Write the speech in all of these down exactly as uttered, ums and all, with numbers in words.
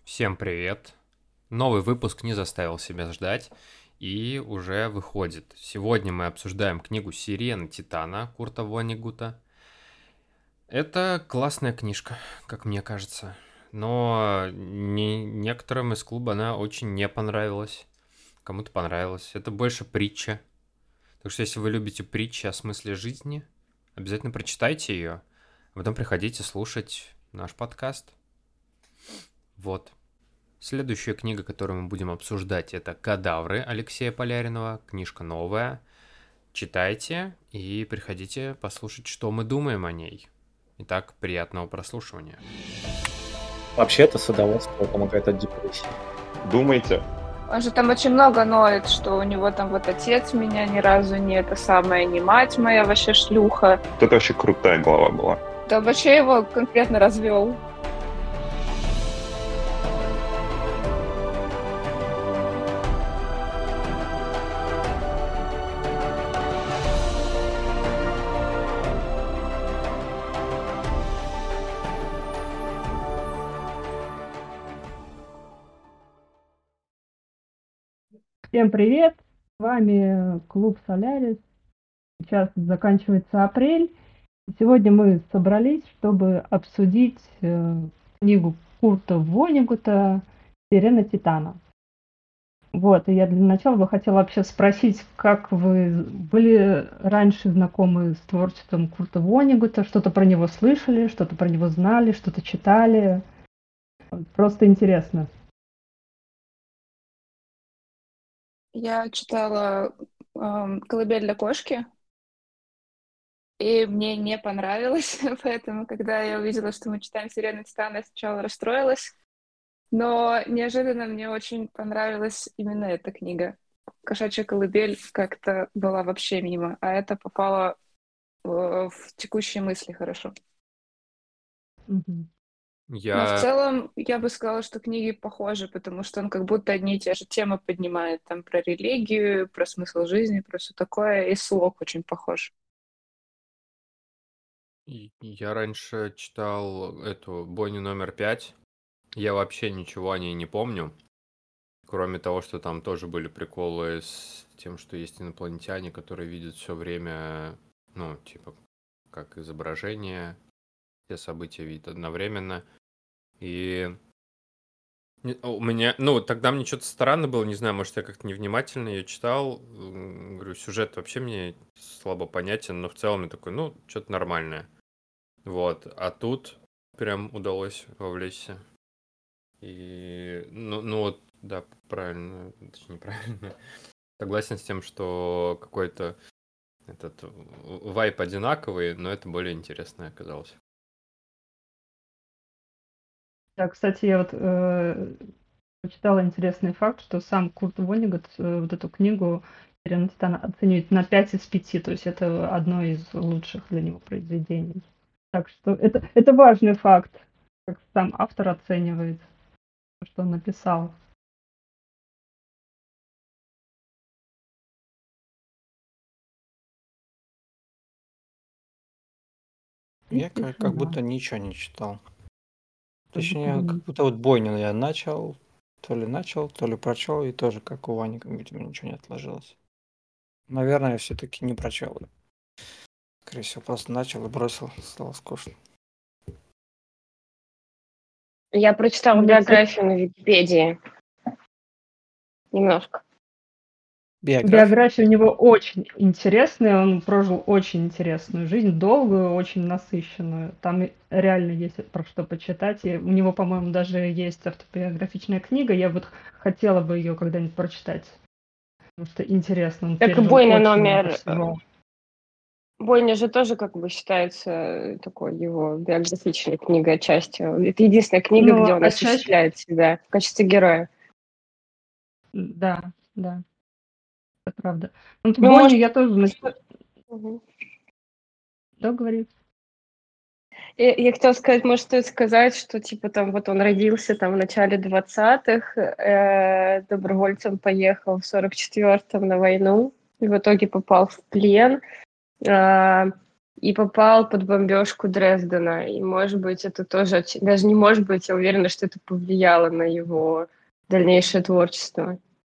Всем привет! Новый выпуск не заставил себя ждать и уже выходит. Сегодня мы обсуждаем книгу «Сирена Титана» Курта Воннегута. Это классная книжка, как мне кажется, но не- некоторым из клуба она очень не понравилась. Кому-то понравилась. Это больше притча. Так что если вы любите притчи о смысле жизни, обязательно прочитайте ее, а потом приходите слушать наш подкаст. Вот. Следующая книга, которую мы будем обсуждать, это «Кадавры» Алексея Поляринова. Книжка новая. Читайте и приходите послушать, что мы думаем о ней. Итак, приятного прослушивания. Вообще-то садоводство помогает от депрессии. Думаете? Он же там очень много ноет, что у него там вот отец меня ни разу не это самое, не мать моя вообще шлюха. Вот это вообще крутая глава была. Да вообще его конкретно развел. Всем привет! С вами клуб Солярис. Сейчас заканчивается апрель. Сегодня мы собрались, чтобы обсудить э, книгу Курта Воннегута «Сирена Титана». Вот, и я для начала бы хотела вообще спросить, как вы были раньше знакомы с творчеством Курта Воннегута, что-то про него слышали, что-то про него знали, что-то читали? Просто интересно. Я читала эм, «Колыбель для кошки», и мне не понравилось, поэтому, когда я увидела, что мы читаем «Сирену Титана», я сначала расстроилась, но неожиданно мне очень понравилась именно эта книга. «Кошачья колыбель» как-то была вообще мимо, а это попало э, в текущие мысли хорошо. Мгм. Но в Я... целом я бы сказала, что книги похожи, потому что он как будто одни и те же темы поднимает, там про религию, про смысл жизни, про все такое, и слог очень похож. и- Я раньше читал эту «Бойню номер пять». Я вообще ничего о ней не помню, кроме того, что там тоже были приколы с тем, что есть инопланетяне, которые видят все время, ну, типа, как изображение, все события видят одновременно. И не- у меня, ну, тогда мне что-то странно было, не знаю, может, я как-то невнимательно ее читал. М, Говорю, сюжет вообще мне слабо понятен, но в целом я такой, ну, что-то нормальное. Вот, а тут прям удалось вовлечься. И, ну, ну вот, да, правильно, точнее, неправильно. Согласен с тем, что какой-то этот в- вайп одинаковый, но это более интересное оказалось. Да, кстати, я вот э, почитала интересный факт, что сам Курт Воннегут э, вот эту книгу «Сирена Титана» оценивает на пять из пяти, то есть это одно из лучших для него произведений. Так что это, это важный факт, как сам автор оценивает то, что он написал. И Я как, как тишина. будто ничего не читал. Как будто бы Точнее, как не- будто вот Бойню я начал, то ли начал, то ли прочел, и тоже как у Вани, как видимо, ничего не отложилось. Наверное, я все-таки не прочел. Скорее всего, просто начал и бросил, стало скучно. Я прочитала Ну, я, кстати, биографию на Википедии. Немножко. Биографию? биография у него очень интересная, он прожил очень интересную жизнь, долгую, очень насыщенную. Там и реально есть про что почитать. И у него, по-моему, даже есть автобиографичная книга. Я вот хотела бы ее когда-нибудь прочитать, потому что интересно, он Так и пережил бойня очень много номер... э, всего. Бойня же тоже как бы считается э, такой его биографичной книгой отчасти. Это единственная книга, Ну, где он а чаще, осуществляет себя в качестве героя. да, да, это правда. Ну, вот Ну, Боню может... я тоже, нач- Мгм. да, говори. Я, я хотела сказать, может, стоит сказать, что, типа, там, вот он родился там в начале двадцатых, э, добровольцем поехал в сорок четвёртом на войну, и в итоге попал в плен. А, и попал под бомбежку Дрездена. И, может быть, это тоже, даже не может быть, я уверена, что это повлияло на его дальнейшее творчество.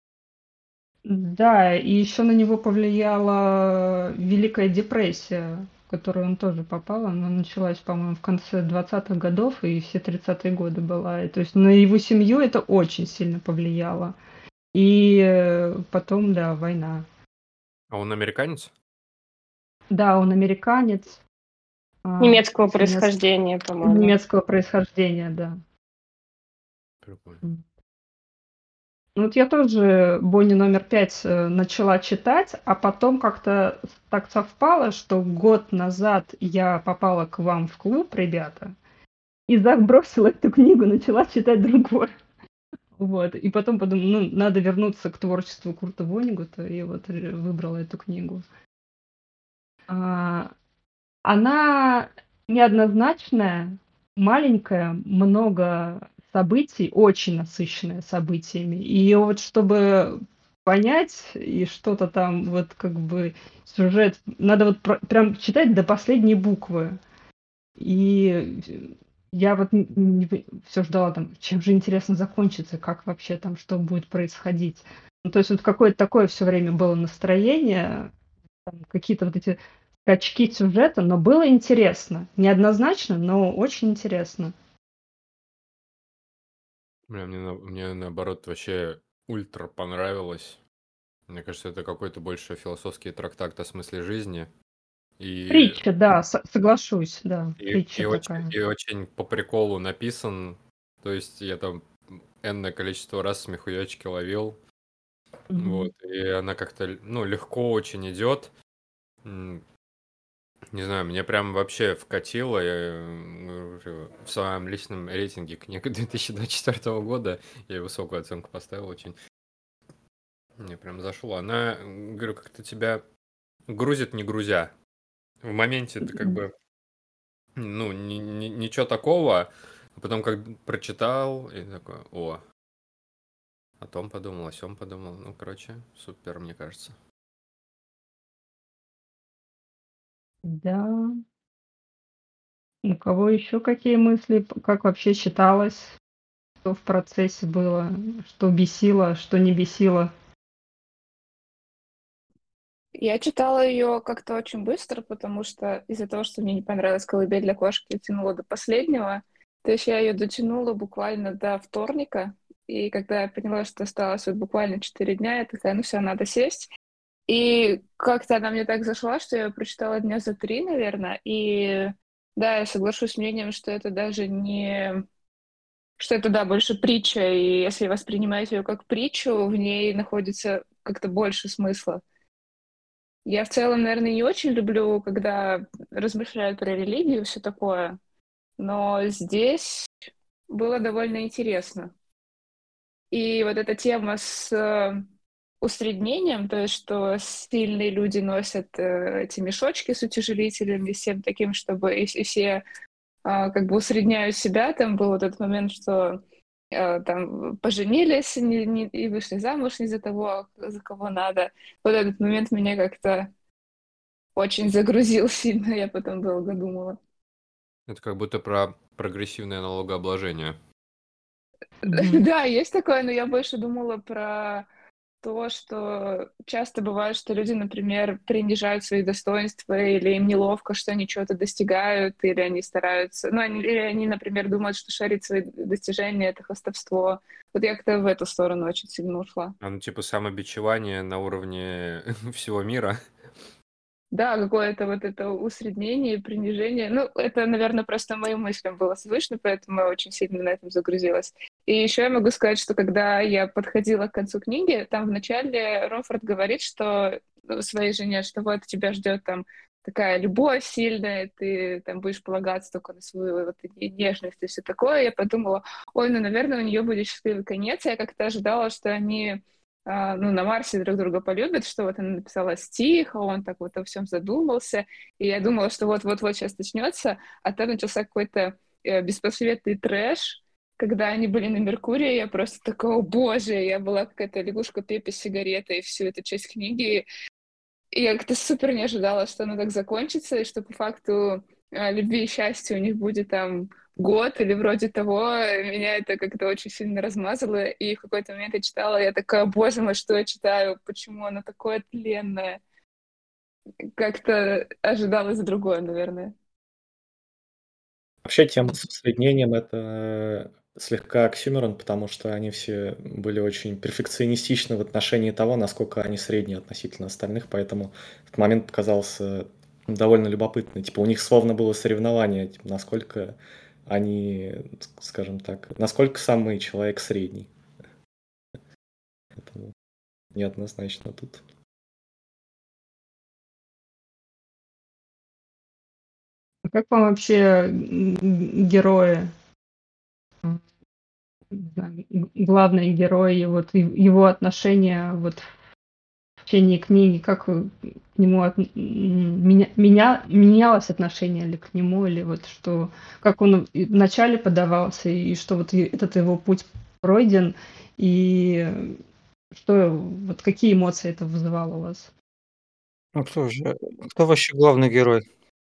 Да, и еще на него повлияла Великая депрессия, в которую он тоже попал. Она началась, по-моему, в конце двадцатых годов и все тридцатые годы была. И, то есть на его семью это очень сильно повлияло. И э, потом, да, война. А он американец? Да, он американец. а, Немецкого немец- происхождения, по-моему. немецкого происхождения, да. Прикольно. М. Ну вот я тоже Бонни номер пять э, начала читать, а потом как-то так совпало, что год назад я попала к вам в клуб, ребята, и забросила эту книгу, начала читать другую. Вот. И потом подумала, ну, надо вернуться к творчеству Курта Воннегута, и вот ре- выбрала эту книгу. А, Она неоднозначная, маленькая, много событий, очень насыщенная событиями. И вот чтобы понять и что-то там, вот как бы сюжет, надо вот про- прям читать до последней буквы. И я вот все ждала там, чем же интересно закончится, как вообще там, что будет происходить. Ну, то есть вот какое-то такое все время было настроение, там какие-то вот эти скачки сюжета, но было интересно. Неоднозначно, но очень интересно. Бля, мне, на- мне наоборот вообще ультра понравилось. Мне кажется, это какой-то больше философский трактат о смысле жизни. И, Притча, да, с- соглашусь, да, и, притча и очень, такая. и очень по приколу написан. То есть я там энное количество раз смехуёчки ловил. Мгм. Вот. И она как-то, ну, легко очень идет. М, Не знаю, мне прям вообще вкатило. Я говорю, в своем личном рейтинге книг две тысячи двадцать четвёртого года я ей высокую оценку поставил очень. Мне прям зашло. Она, м, говорю, как-то тебя грузит, не грузя. В моменте ты как бы, ну, ни- ни- ничего такого, а потом как прочитал, и такой, о, о том подумал, о сём подумал. Ну, короче, супер, мне кажется. Да. У кого еще какие мысли? П- Как вообще читалось? Что в процессе было? Что бесило, что не бесило? Я читала ее как-то очень быстро, потому что из-за того, что мне не понравилась «Колыбель для кошки», я тянула до последнего. То есть я ее дотянула буквально до вторника. И когда я поняла, что осталось вот буквально четыре дня, я такая, ну все, надо сесть. И как-то она мне так зашла, что я её прочитала дня за три, наверное. И да, я соглашусь с мнением, что это даже не... Что это, да, больше притча, и если воспринимать ее как притчу, в ней находится как-то больше смысла. Я в целом, наверное, не очень люблю, когда размышляют про религию и все такое, но здесь было довольно интересно. И вот эта тема с э, усреднением, то есть что сильные люди носят э, эти мешочки с утяжелителями, всем таким, чтобы и, и все а, как бы усредняют себя. Там был вот этот момент, что э, там поженились не- не- и вышли замуж не за того, за кого надо. Вот этот момент меня как-то очень загрузил сильно, я потом долго думала. Это как будто про прогрессивное налогообложение. Мгм. Да, есть такое, но я больше думала про то, что часто бывает, что люди, например, принижают свои достоинства, или им неловко, что они чего-то достигают, или они стараются, ну, они, или они, например, думают, что шарить свои достижения — это хвастовство. Вот я как-то в эту сторону очень сильно ушла. Оно типа самобичевание на уровне всего мира. Да, какое-то вот это усреднение, принижение. Ну, это, наверное, просто моим мыслям было слышно, поэтому я очень сильно на этом загрузилась. И еще я могу сказать, что когда я подходила к концу книги, там вначале Ромфорд говорит, что ну, своей жене, что вот тебя ждет там такая любовь сильная, ты там будешь полагаться только на свою вот, нежность и все такое. Я подумала, ой, ну, наверное, у нее будет счастливый конец. Я как-то ожидала, что они а, ну, на Марсе друг друга полюбят, что вот она написала стих, а он так вот о всем задумался, и я думала, что вот-вот-вот сейчас начнется, а там начался какой-то э, беспросветный трэш, когда они были на Меркурии, я просто такая, о боже, я была какая-то лягушка Пеппи с сигаретой всю эту часть книги, И я как-то супер не ожидала, что оно так закончится, и что по факту э, любви и счастья у них будет там год или вроде того. Меня это как-то очень сильно размазало, и в какой-то момент я читала, я такая, боже мой, что я читаю, почему оно такое тленное? Как-то ожидалось другое, наверное. Вообще тема с усреднением — это слегка оксюморон, потому что они все были очень перфекционистичны в отношении того, насколько они средние относительно остальных, поэтому этот момент показался довольно любопытный. Типа у них словно было соревнование, типа, насколько они, скажем так, насколько самый человек средний. Поэтому неоднозначно тут. А как вам вообще м, м, герои? М, не знаю, г- главный герой, и вот и- его отношения вот в течение книги, как вы к нему от- м, меня, меня- менялось отношение ли к нему, или вот что, как он и вначале подавался, и что вот и этот его путь пройден, и что, вот какие эмоции это вызывало у вас? Ну кто же, кто вообще главный герой?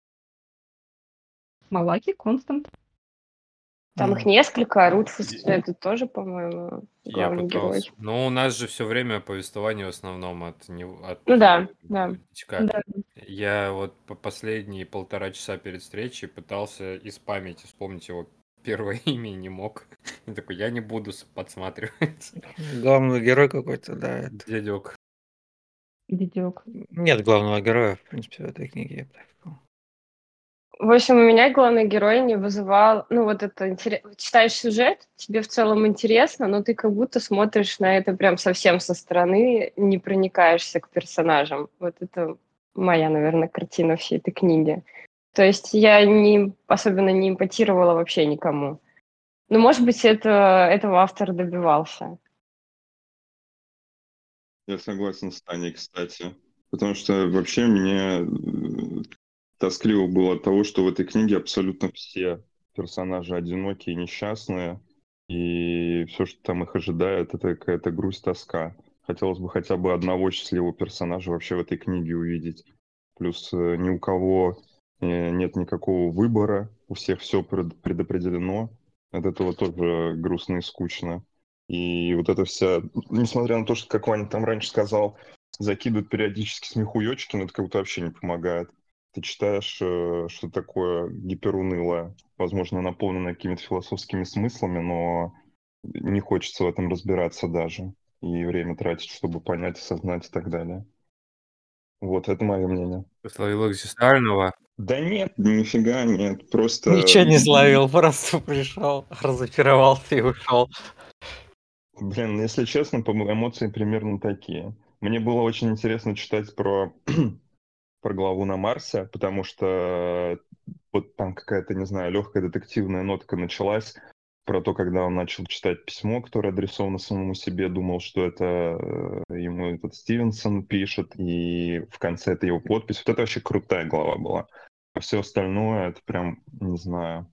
Малаки, Констант? Там их М. несколько, а Рутфус это тоже, по-моему, Я главный пытался. герой. Ну, у нас же все время повествование в основном от него, от Ну э, да, да. дичка. Да. Я вот по последние полтора часа перед встречей пытался из памяти вспомнить его первое имя и не мог. Я такой, я не буду с- подсматривать. Главный герой какой-то, да, это. Дядек. Дидюк. Нет главного героя, в принципе, в этой книге, я бы так сказал. В общем, у меня главный герой не вызывал... Ну, вот это интересно. Читаешь сюжет, тебе в целом интересно, но ты как будто смотришь на это прям совсем со стороны, не проникаешься к персонажам. Вот это моя, наверное, картина всей этой книги. То есть я не, особенно не импотировала вообще никому. Ну, может быть, это, этого автор добивался. Я согласен с Таней, кстати. Потому что вообще мне э, тоскливо было от того, что в этой книге абсолютно все персонажи одинокие, несчастные, и все, что там их ожидает, это какая-то грусть, тоска. Хотелось бы хотя бы одного счастливого персонажа вообще в этой книге увидеть. Плюс э, ни у кого э, нет никакого выбора, у всех все предопределено. От этого тоже грустно и скучно. И вот это вся, несмотря на то, что, как Ваня там раньше сказал, закидывают периодически смехуёчки, но это как будто вообще не помогает. Ты читаешь э, что такое гиперунылое, возможно, наполненное какими-то философскими смыслами, но не хочется в этом разбираться даже. И время тратить, чтобы понять, осознать и так далее. Вот, это мое мнение. Словил экзистенциального. Да нет, нифига нет, просто... Ничего не словил, просто пришел, разочаровался и ушел. Блин, ну, если честно, по эмоции примерно такие. Мне было очень интересно читать про, про главу на Марсе, потому что вот там какая-то, не знаю, легкая детективная нотка началась про то, когда он начал читать письмо, которое адресовано самому себе, думал, что это э, ему этот Стивенсон пишет, и в конце это его подпись. Вот это вообще крутая глава была. А все остальное, это прям, не знаю,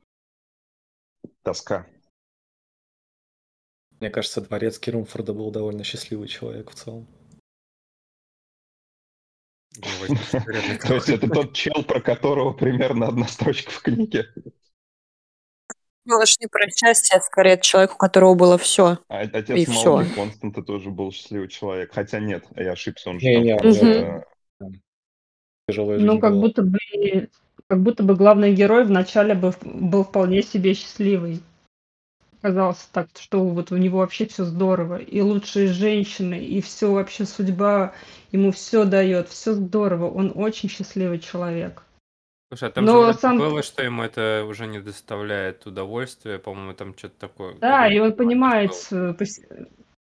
тоска. Мне кажется, дворецкий Румфорда был довольно счастливый человек в целом. Я возьму секретный То есть это тот чел, про которого примерно одна строчка в книге. Ну, это ж не про счастье, а скорее это человек, у которого было все. А отец И всё. Малаки Константа тоже был счастливый человек. Хотя нет, я ошибся, он же Не-не, там в у конце... него там тяжелая жизнь Ну, как была. будто бы, как будто бы главный герой вначале бы в- был вполне себе счастливый. Казалось так, что вот у него вообще все здорово, и лучшие женщины, и все вообще судьба ему все дает, все здорово, он очень счастливый человек. Слушай, а там же Но вроде сам, было, что ему это уже не доставляет удовольствия. По-моему, там что-то такое. да, и какой-то он момент понимает, был. с- пос-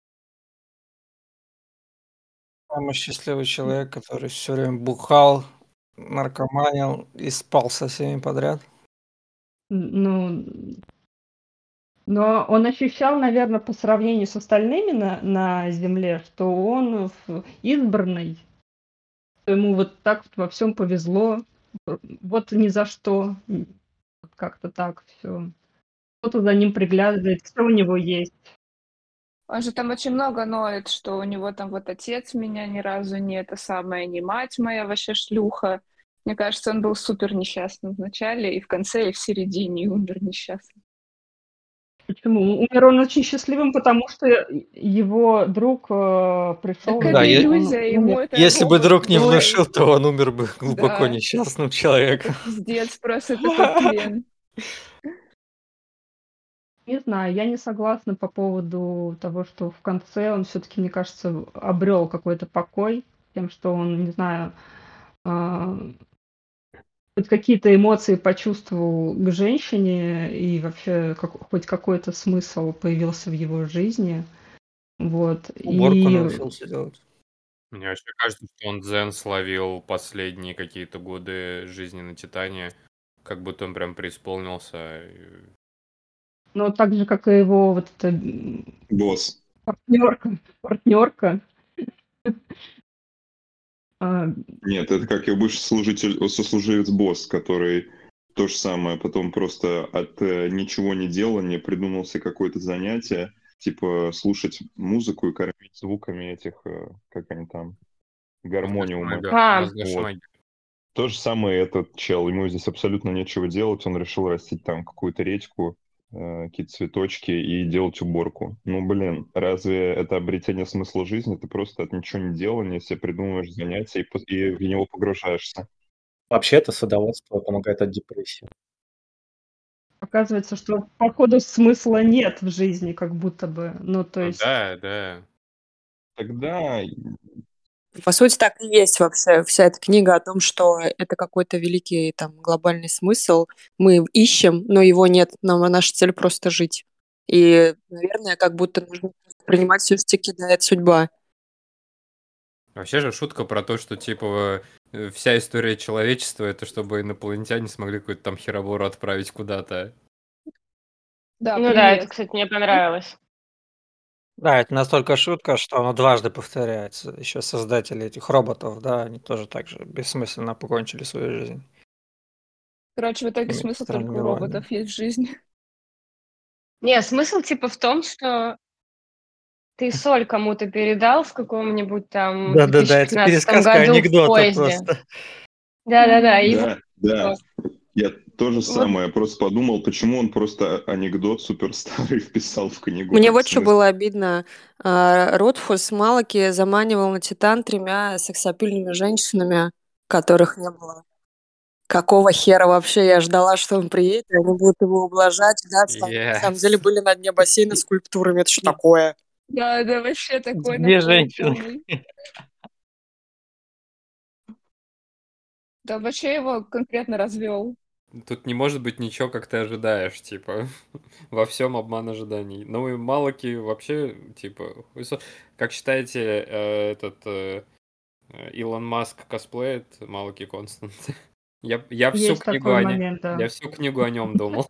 Самый счастливый человек, который все время бухал, наркоманил и спал со всеми подряд. ну, но он ощущал, наверное, по сравнению с остальными на, на Земле, что он в- избранный, что ему вот так вот во всем повезло, вот ни за что, м, вот как-то так все. Кто-то за ним приглядывает, все у него есть. Он же там очень много ноет, что у него там вот отец меня ни разу не это самое, не мать моя вообще шлюха. Мне кажется, он был супер несчастным в начале, и в конце, и в середине, и умер несчастным. Почему? Умер он очень счастливым, потому что его друг э, пришел, Так Да, это и е- он иллюзия, ему умер. это если бы робот друг не говорит. внушил, то он умер бы глубоко Да, несчастным это человеком. пиздец, просто такой плен. Не знаю, я не согласна по поводу того, что в конце он все-таки, мне кажется, обрел какой-то покой тем, что он, не знаю, а, хоть какие-то эмоции почувствовал к женщине и вообще как- хоть какой-то смысл появился в его жизни. Вот. Уборку И, научился делать. Мне вообще кажется, что он дзен словил последние какие-то годы жизни на Титане, как будто он прям преисполнился. и- ну, так же, как и его вот эта Босс. партнерка, партнерка. А, Нет, это как его бывший служитель, сослуживец босс, который то же самое, потом просто от э, ничего не делания придумал себе какое-то занятие, типа слушать музыку и кормить звуками этих, э, как они там, гармониумы. Мозгошмага. А, Вот. Мозгошмаги. То же самое этот чел, ему здесь абсолютно нечего делать, он решил растить там какую-то редьку, э, какие-то цветочки и делать уборку. Ну, блин, разве это обретение смысла жизни? Ты просто от ничего не делания себе придумываешь занятия и, пос- и в него погружаешься. Вообще-то садоводство помогает от депрессии. оказывается, что походу смысла нет в жизни, как будто бы. Ну, то Ну есть да, да. Тогда, По сути, так и есть вообще вся эта книга о том, что это какой-то великий там глобальный смысл. Мы ищем, но его нет. Нам наша цель просто жить. И, наверное, как будто нужно принимать все, что кидает судьба. Вообще же шутка про то, что типа э, вся история человечества это чтобы инопланетяне смогли какую-то там херобору отправить куда-то. Да, ну да, это, привет. кстати, мне понравилось. Да, это настолько шутка, что оно дважды повторяется. Еще создатели этих роботов, да, они тоже так же бессмысленно покончили свою жизнь Короче, в итоге какими-то смысл только странными у войнами. роботов есть в жизни. Не, смысл типа в том, что ты соль кому-то передал в каком-нибудь там в Да-да-да, это 2015 пересказка году в анекдота поезде. просто. Да-да-да, Мгм. и вот, да, да, я то же вот самое, я просто подумал, почему он просто анекдот супер старый вписал в книгу, Мне как вот что смысл. было обидно. А, Ротфус Малаки заманивал на Титан тремя сексапильными женщинами, которых не было. Какого хера вообще? Я ждала, что он приедет, и они будут его ублажать. Да, они на самом деле Yes. были на дне бассейна скульптурами. Это что такое? Да, да, вообще такой Где накол женщины? полный. Да, вообще его конкретно развел. Тут не может быть ничего, как ты ожидаешь, типа, во всем обман ожиданий. Ну и Малаки вообще, типа, вы со- как считаете, э, этот э, э, Илон Маск косплеит Малаки Констант? Я, я всю есть книгу такой о нем, момент, я да. всю книгу о нем думал.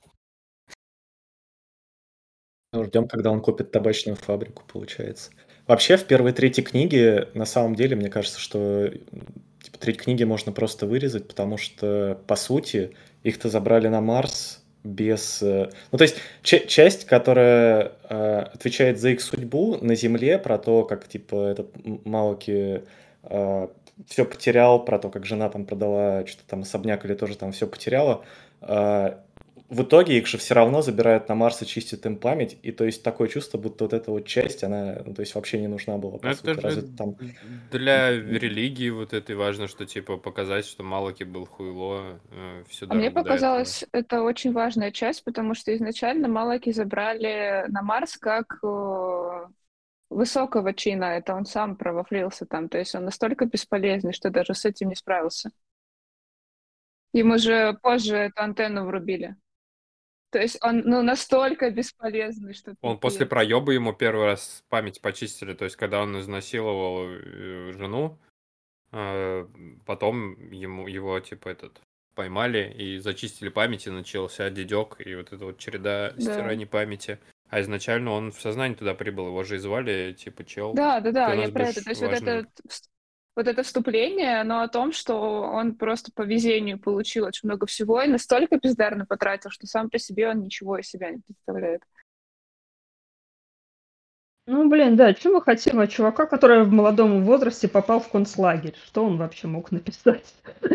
Ну, ждем, когда он купит табачную фабрику, получается. Вообще, в первой трети книги, на самом деле, мне кажется, что м, типа, треть книги можно просто вырезать, потому что, по сути, их-то забрали на Марс без... э, Ну, то есть, ча- часть, которая э, отвечает за их судьбу на Земле, про то, как, типа, этот М- Малаки все потерял, про то, как жена там продала что-то там особняк или тоже там все потеряла, э, в итоге их же все равно забирают на Марс и чистят им память, и то есть такое чувство, будто вот эта вот часть, она, ну, то есть вообще не нужна была, Ну по это сути. Разве же там... для религии вот этой важно, что типа показать, что Малаки был хуйло э, всю А мне дорогу до этого. показалось, это очень важная часть, потому что изначально Малаки забрали на Марс как э, высокого чина. Это он сам провафлился там. То есть он настолько бесполезный, что даже с этим не справился. Ему же позже эту антенну врубили. То есть он ну, настолько бесполезный, что Он после пипец. проеба ему первый раз память почистили, то есть когда он изнасиловал э, жену, э, потом ему его типа этот поймали и зачистили память, и начался дедек, и вот эта вот череда Да. стираний памяти. А изначально он в сознание туда прибыл, его же и звали, типа, чел, Да, да, да, ты у я нас про это. будешь То есть вот важным. это, вс- вот это вступление, оно о том, что он просто по везению получил очень много всего и настолько бездарно потратил, что сам по себе он ничего из себя не представляет. Ну, блин, да, что мы хотим от чувака, который в молодом возрасте попал в концлагерь? Что он вообще мог написать?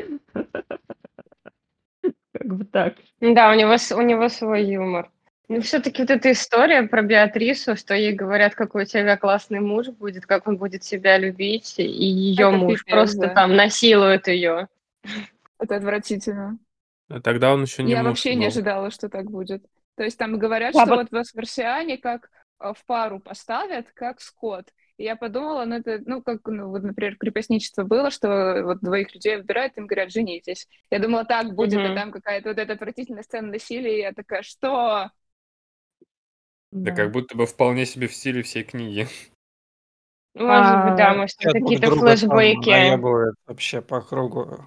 Как бы так. Да, у него, с- у него свой юмор. Ну, все-таки вот эта история про Беатрису, что ей говорят, какой у тебя классный муж будет, как он будет себя любить, и ее Это муж пипец, просто да. там насилует ее. Это отвратительно. А тогда он еще не Я муж вообще не был. ожидала, что так будет. То есть там говорят, Да, что вот вот вас марсиане как э, в пару поставят, как скот. И я подумала, ну это, ну как, ну вот, например, крепостничество было, что вот двоих людей выбирают, им говорят, женитесь. Я думала, так будет, а Мгм. там какая-то вот эта отвратительная сцена насилия, и я такая, что? Да да. как будто бы вполне себе в стиле всей книги. Может быть, да, А, может, Все это друг какие-то друга там флешбеки. наебывают вообще по кругу.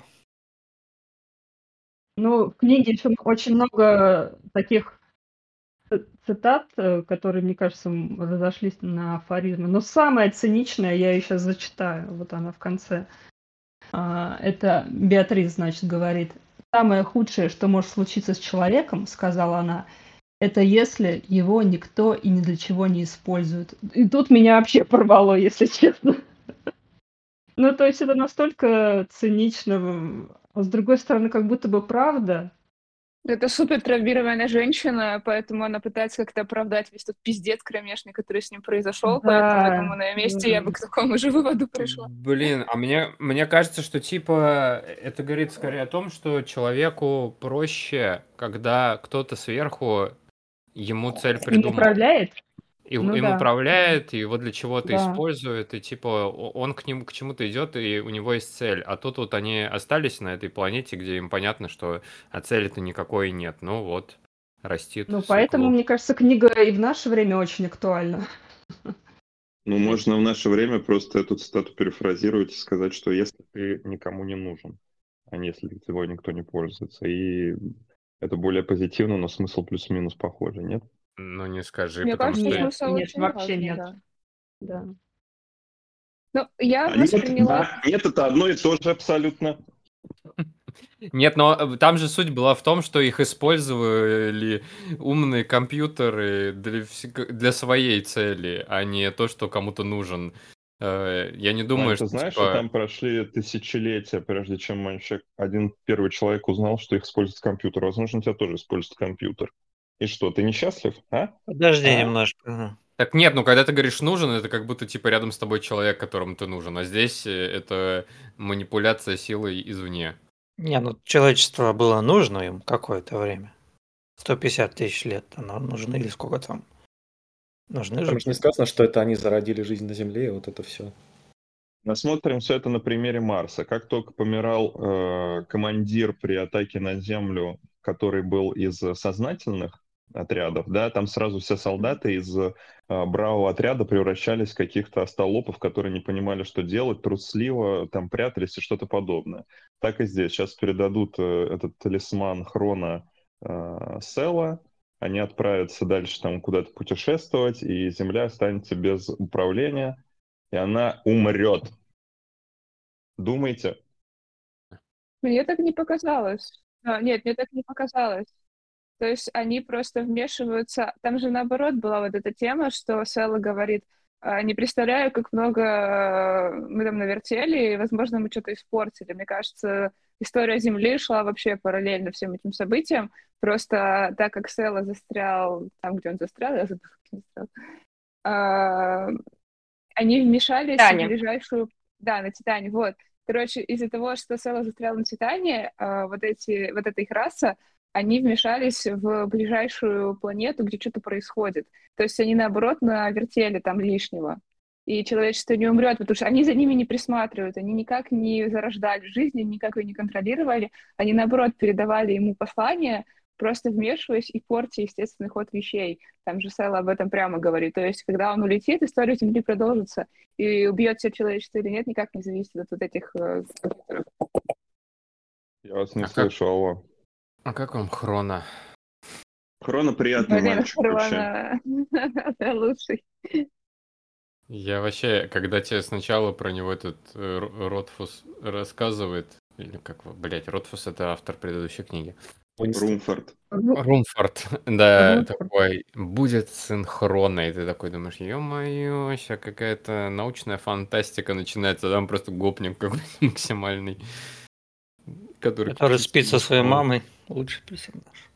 ну, в книге еще очень много таких ц- цитат, э, которые, мне кажется, м, разошлись на афоризмы. Но самая циничная, я ее сейчас зачитаю, вот она в конце. А, это Беатрис, значит, говорит: «Самое худшее, что может случиться с человеком, — сказала она, — это если его никто и ни для чего не использует». И тут меня вообще порвало, если честно. Ну, то есть это настолько цинично, м, а с другой стороны, как будто бы правда. Это супер травмированная женщина, поэтому она пытается как-то оправдать весь тот пиздец кромешный, который с ним произошел, поэтому я думаю, Да, на её месте я бы да. к такому же выводу пришла. Блин, а мне, мне кажется, что типа это говорит скорее о том, что человеку проще, когда кто-то сверху ему цель Им придумал. управляет? И Ну им да, управляет, и его для чего-то да. использует, и типа о- он к ним к чему-то идет, и у него есть цель. А тут вот они остались на этой планете, где им понятно, что а цели-то никакой нет. Ну вот, растит Ну, поэтому, свеклу. мне кажется, книга и в наше время очень актуальна. Ну, можно в наше время просто эту цитату перефразировать и сказать, что если ты никому не нужен, а не если тобой никто не пользуется. И это более позитивно, но смысл плюс-минус похожий, нет? Ну не скажи, Мне потому кажется, что Нет, смысл нет, очень вообще разный, нет. да. Да. Ну, я А нет, восприняла... да, нет, это одно и то же абсолютно. нет, но э, там же суть была в том, что их использовали умные компьютеры для, вс- для своей цели, а не то, что кому-то нужен. Э, Я не Вань, думаю, ты что знаешь, что типа... там прошли тысячелетия, прежде чем вообще один первый человек узнал, что их использует компьютер. Возможно, у тебя тоже используют компьютер. И что, ты несчастлив, а? Подожди А? немножко. Так нет, ну когда ты говоришь нужен, это как будто типа рядом с тобой человек, которому ты нужен, а здесь э, это манипуляция силой извне. Не, ну человечество было нужно им какое-то время. сто пятьдесят тысяч лет оно нужны или сколько там? Нужны Там же же не были. сказано, что это они зародили жизнь на Земле, и вот это все. Рассмотрим все это на примере Марса. Как только помирал э, командир при атаке на Землю, который был из сознательных отрядов, да, там сразу все солдаты из э, бравого отряда превращались в каких-то остолопов, которые не понимали, что делать, трусливо там прятались и что-то подобное. Так и здесь. Сейчас передадут э, этот талисман Хрона э, Села, они отправятся дальше там куда-то путешествовать, и Земля останется без управления, и она умрет. Думаете? Мне так не показалось. А, нет, мне так не показалось. То есть они просто вмешиваются. Там же наоборот была вот эта тема, что Сэлла говорит, «А, не представляю, как много э, мы там навертели, и, возможно, мы что-то испортили. Мне кажется, история Земли шла вообще параллельно всем этим событиям. Просто так как Сэлла застрял там, где он застрял, я забыла, где он застрял, а, они вмешались в Таня. ближайшую... Да, на Титане, вот. Короче, из-за того, что Сэлла застрял на Титане, а, вот, эти, вот эта их раса, они вмешались в ближайшую планету, где что-то происходит. То есть они, наоборот, навертели там лишнего. И человечество не умрет, потому что они за ними не присматривают, они никак не зарождали жизнь, никак ее не контролировали. Они, наоборот, передавали ему послание, просто вмешиваясь и портя естественный ход вещей. Там же Сэлла об этом прямо говорит. То есть, когда он улетит, история Земли продолжится. И убьет все человечество или нет, никак не зависит от вот этих э, компьютеров. Я вас не А как, слышу, алло. а как вам Хрона? Хрона приятный Блин, мальчик вообще. Хрона лучший. Я вообще, когда тебе сначала про него этот э, Р- Ротфус рассказывает, или как, его, блядь, Ротфус это автор предыдущей книги, Уинстон. Румфорд. Ру- Румфорд, да, Румфорд. такой, будет синхронно, и ты такой думаешь, ё-моё, сейчас какая-то научная фантастика начинается, а там просто гопник какой-то максимальный, который Который кричит спит со себе своей слова. мамой. Лучший персонаж.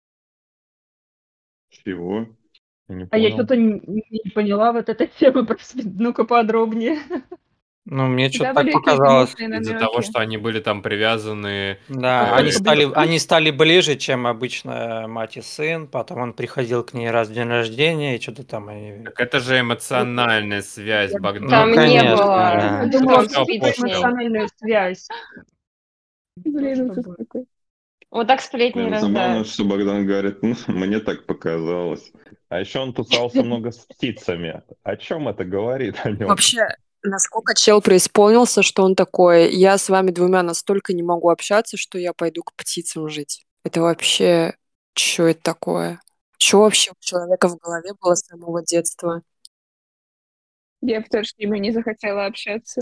Чего? Я не А я понял. что-то не, не поняла вот этой темы. Просто ну-ка подробнее. Ну, мне что-то Да, так были какие-то показалось. мутные Из-за того, намеки. что они были там привязаны, Да, А они э, сколько были? стали, они стали ближе, чем обычно мать и сын. Потом он приходил к ней раз в день рождения, и что-то там они... так это же эмоциональная связь, Я Богдан. Ну, Там не конечно, было. я да. Ты думала, всё что опошлил. эмоциональную связь. То, Блин, ужас чтобы... какой. Вот так сплетни Блин, забавно, рождаются. что Богдан говорит, ну, мне так показалось. А еще он тусался много с птицами. О чем это говорит о нем? Вообще, насколько чел преисполнился, что он такой, я с вами двумя настолько не могу общаться, что я пойду к птицам жить. Это вообще, что это такое? Что вообще у человека в голове было с самого детства? Я бы тоже с ними не захотела общаться.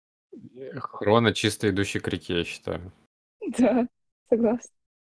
Хрона чисто идущий к реке, я считаю. Да, согласна.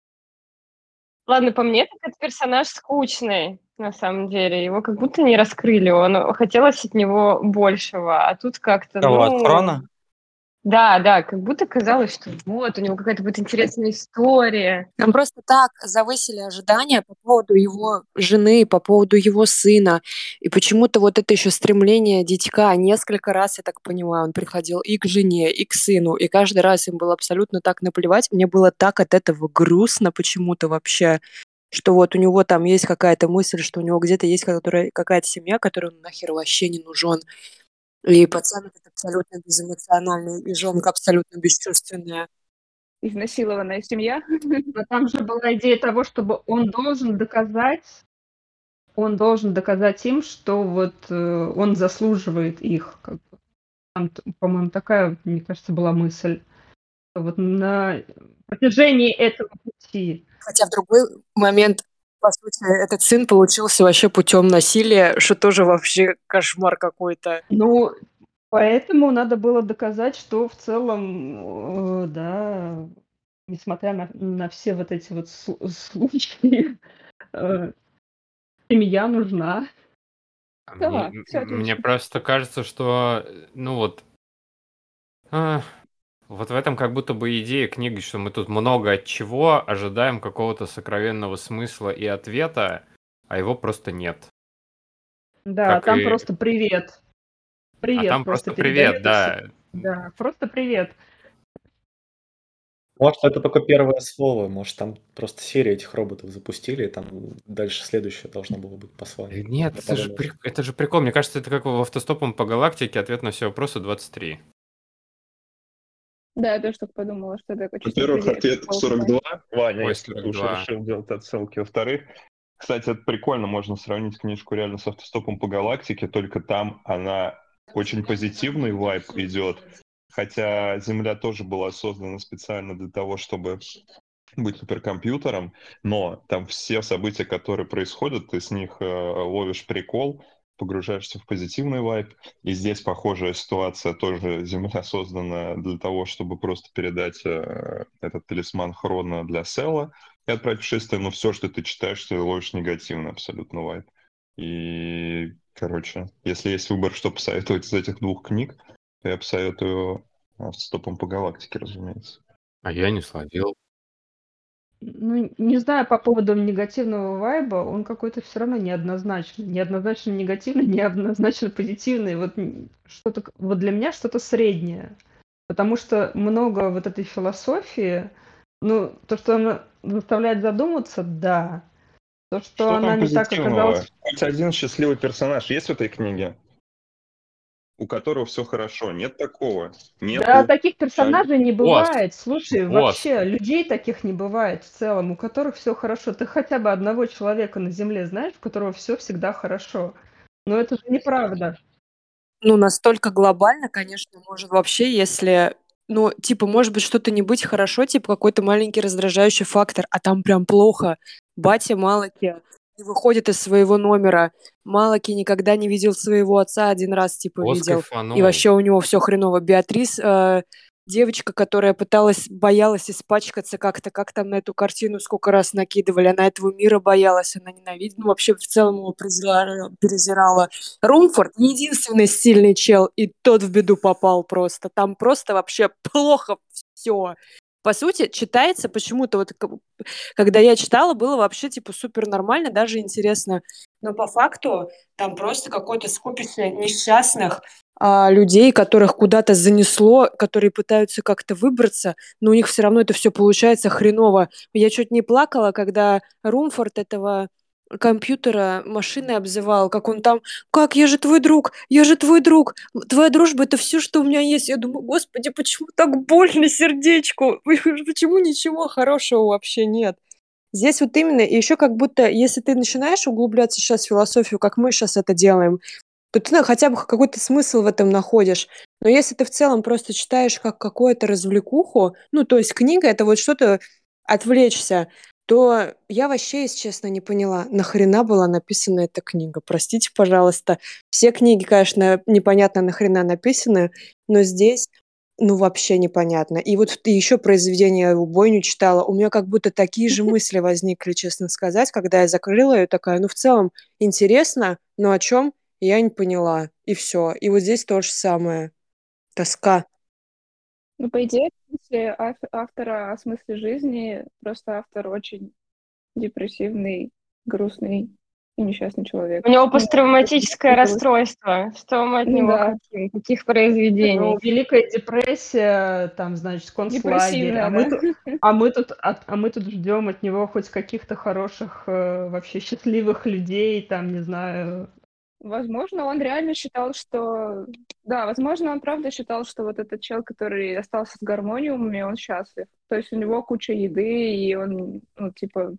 Ладно, по мне, так этот персонаж скучный, на самом деле. Его как будто не раскрыли. Он хотелось от него большего. А тут как-то, Кого, от ну... Хрона? Да, да, как будто казалось, что вот, у него какая-то будет интересная история. Нам просто так завысили ожидания по поводу его жены, по поводу его сына. И почему-то вот это еще стремление дитька. Несколько раз, я так понимаю, он приходил и к жене, и к сыну. И каждый раз им было абсолютно так наплевать. Мне было так от этого грустно почему-то вообще. Что вот у него там есть какая-то мысль, что у него где-то есть которая- какая-то семья, которой он нахер вообще не нужен. И пацан этот абсолютно безэмоциональный, и жонка абсолютно бесчувственная. Изнасилованная семья. Но там же была идея того, чтобы он должен доказать, он должен доказать им, что вот э, он заслуживает их. Как бы. Там, т- по-моему, такая, мне кажется, была мысль. Вот на протяжении этого пути. Хотя в другой момент, по сути, этот сын получился вообще путем насилия, что тоже вообще кошмар какой-то. Ну, поэтому надо было доказать, что в целом, э, да, несмотря на, на все вот эти вот слу- случаи, э, семья нужна. А Да, Мне, все мне отлично. просто кажется, что, э, ну вот, а, вот в этом как будто бы идея книги, что мы тут много от чего ожидаем какого-то сокровенного смысла и ответа, а его просто нет. Да, Как там и... просто привет. А Привет там просто просто привет, передают и все. да. Да, просто привет. Может, это только первое слово, может, там просто серия этих роботов запустили, и там дальше следующее должно было быть Э, послание. Нет, Я это же, подумал, при- что- это же прикол. Мне кажется, это как в автостопом по галактике, ответ на все вопросы двадцать три. Да, я тоже так подумала, что это чисто Во-первых, приде- ответ прикол сорок какой-то. два, Ваня, Ой, если ты сорок уж два. решил делать отсылки. Во-вторых, кстати, это прикольно, можно сравнить книжку реально с «Автостопом по галактике», только там она очень позитивный вайб идет, хотя Земля тоже была создана специально для того, чтобы быть суперкомпьютером, но там все события, которые происходят, ты с них э, ловишь прикол, погружаешься в позитивный вайб, и здесь похожая ситуация, тоже Земля создана для того, чтобы просто передать э, этот талисман Хрона для Села и отправить в шествие, но все, что ты читаешь, ты ловишь негативный абсолютно вайб. И, короче, если есть выбор, что посоветовать из этих двух книг, то я посоветую «Автостопом по галактике», разумеется. А я не словил. Ну, не знаю по поводу негативного вайба, он какой-то все равно неоднозначный. Неоднозначно негативный, неоднозначно позитивный. Вот н- что-то, к- вот для меня что-то среднее. Потому что много вот этой философии, ну, то, что она заставляет задуматься, да. То, что Что она там не так позитивного? оказалась. Хоть один счастливый персонаж есть в этой книге, у которого все хорошо? Нет такого. Да, Нету. таких персонажей не Воск. бывает. Слушай, Воск. вообще людей таких не бывает в целом, у которых все хорошо. Ты хотя бы одного человека на Земле знаешь, у которого все всегда хорошо. Но это же неправда. Ну, настолько глобально, конечно, может вообще, если... Ну, типа, может быть, что-то не быть хорошо, типа какой-то маленький раздражающий фактор, а там прям плохо. Батя Малаки не выходит из своего номера. Малаки никогда не видел своего отца, один раз, типа, Воск видел. И кайфанул. вообще у него все хреново. Беатрис э, девочка, которая пыталась, боялась испачкаться как-то, как там на эту картину сколько раз накидывали, она этого мира боялась, она ненавидела, ну, вообще в целом его презира- презирала. Румфорд единственный сильный чел, и тот в беду попал просто. Там просто вообще плохо все. По сути, читается почему-то, вот к- когда я читала, было вообще типа супер нормально, даже интересно. Но по факту там просто какое-то скопище несчастных а, людей, которых куда-то занесло, которые пытаются как-то выбраться, но у них все равно это все получается хреново. Я чуть не плакала, когда Румфорд этого компьютера машиной обзывал, как он там: «Как, я же твой друг, я же твой друг, твоя дружба — это все, что у меня есть». Я думаю, господи, почему так больно сердечку? Почему ничего хорошего вообще нет? Здесь вот именно, и еще как будто, если ты начинаешь углубляться сейчас в философию, как мы сейчас это делаем, то ты ну, хотя бы какой-то смысл в этом находишь. Но если ты в целом просто читаешь как какую-то развлекуху, ну, то есть книга — это вот что-то отвлечься, то я вообще, если честно, не поняла, нахрена была написана эта книга. Простите, пожалуйста. Все книги, конечно, непонятно нахрена написаны, но здесь, ну, вообще непонятно. И вот ты еще произведение «Убойню» читала, у меня как будто такие же мысли возникли, честно сказать, когда я закрыла ее, такая, ну, в целом интересно, но о чем я не поняла. И все. И вот здесь то же самое. Тоска. Ну, по идее, в смысле ав- автора о смысле жизни, просто автор очень депрессивный, грустный и несчастный человек. У него Ну, посттравматическое это- расстройство. Что мы от него Да, хотим? Каких произведений? Ну, Великая депрессия, там, значит, концлагерь, а депрессивная, мы да. тут, а мы тут, от- а мы тут ждем от него хоть каких-то хороших, э, вообще счастливых людей, там, не знаю. Возможно, он реально считал, что... Да, возможно, он правда считал, что вот этот чел, который остался с гармониумами, он счастлив. То есть у него куча еды, и он, ну, типа,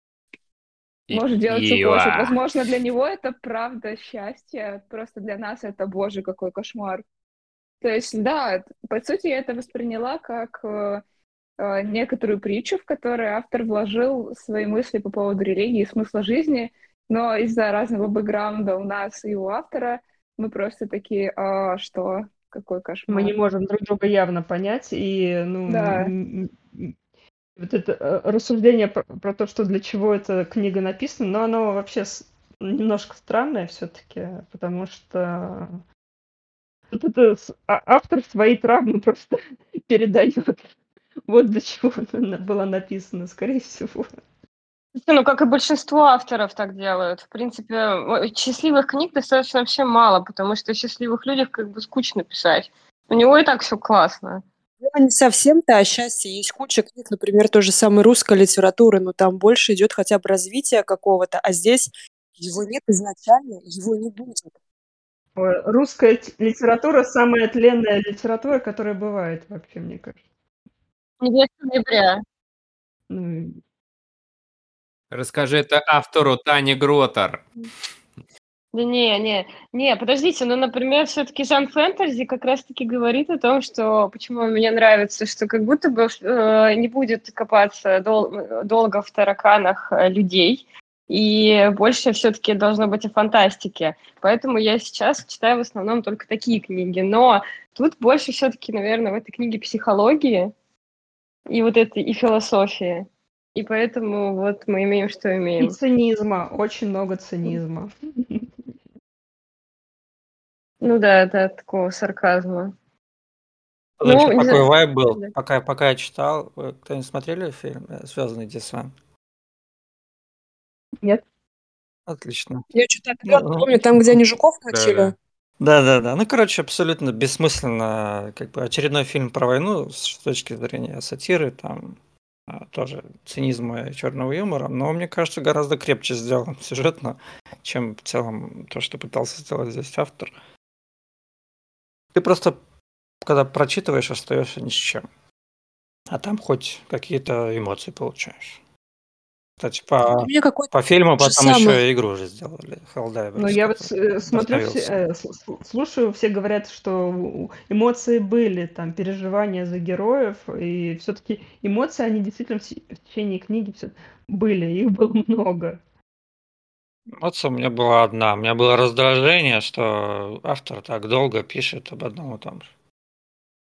может делать, что хочет. Ива. Возможно, для него это правда счастье, просто для нас это, боже, какой кошмар. То есть, да, по сути, я это восприняла как э, э, некоторую притчу, в которой автор вложил свои мысли по поводу религии и смысла жизни, но из-за разного бэкграунда у нас и у автора мы просто такие: «А, что? Какой Мы не кошмар». можем друг друга явно понять, и, ну, Да. м- м- вот это э, рассуждение про, про то, что для чего эта книга написана, но оно вообще с- немножко странное все-таки, потому что вот это с- а- автор свои травмы просто передает. Вот для чего она была написана, скорее всего. Ну, как и большинство авторов так делают. В принципе, о- счастливых книг достаточно вообще мало, потому что о счастливых людях как бы скучно писать. У него и так все классно. Ну, не совсем-то о счастье. Есть куча книг, например, той же самой русской литературы, но там больше идет хотя бы развитие какого-то, а здесь его нет изначально, его не будет. Ой, русская т- литература самая тленная литература, которая бывает вообще, мне кажется. «Невеста ноября». Ну, Расскажи это автору Тане Гротер. Да не, не, не, подождите, ну, например, все-таки Жан Фэнтези как раз-таки говорит о том, что почему мне нравится, что как будто бы э, не будет копаться дол- долго в тараканах э, людей, и больше все-таки должно быть о фантастике. Поэтому я сейчас читаю в основном только такие книги, но тут больше все-таки, наверное, в этой книге психологии и вот это, и философии. И поэтому вот мы имеем, что и имеем. цинизма, очень много цинизма. Ну да, да, такого сарказма. Знаешь, Ну, не такой знаю. вайб был, Да. пока, пока я читал. Вы кто-нибудь смотрели фильм «Звездный десант»? Нет? Отлично. Я что-то Ну, определенно помню, там, где они жуков мочили. Да-да. Да-да-да. Ну, короче, абсолютно бессмысленно. Как бы очередной фильм про войну с точки зрения сатиры, там а, тоже цинизма и черного юмора, но мне кажется, гораздо крепче сделан сюжетно, чем в целом то, что пытался сделать здесь автор. Ты просто, когда прочитываешь, остаешься ни с чем. А там хоть какие-то эмоции получаешь. Кстати, по, Мне какой-то по фильму же потом самый. еще игру же сделали. Helldivers, Ну, я вот который э, смотрю, все, вдохновился. э, с- с- слушаю, все говорят, что у- эмоции были, там, переживания за героев, и все-таки эмоции, они действительно в, те- в течение книги всё были, их было много. Вот у меня была одна. У меня было раздражение, что автор так долго пишет об одном и том же.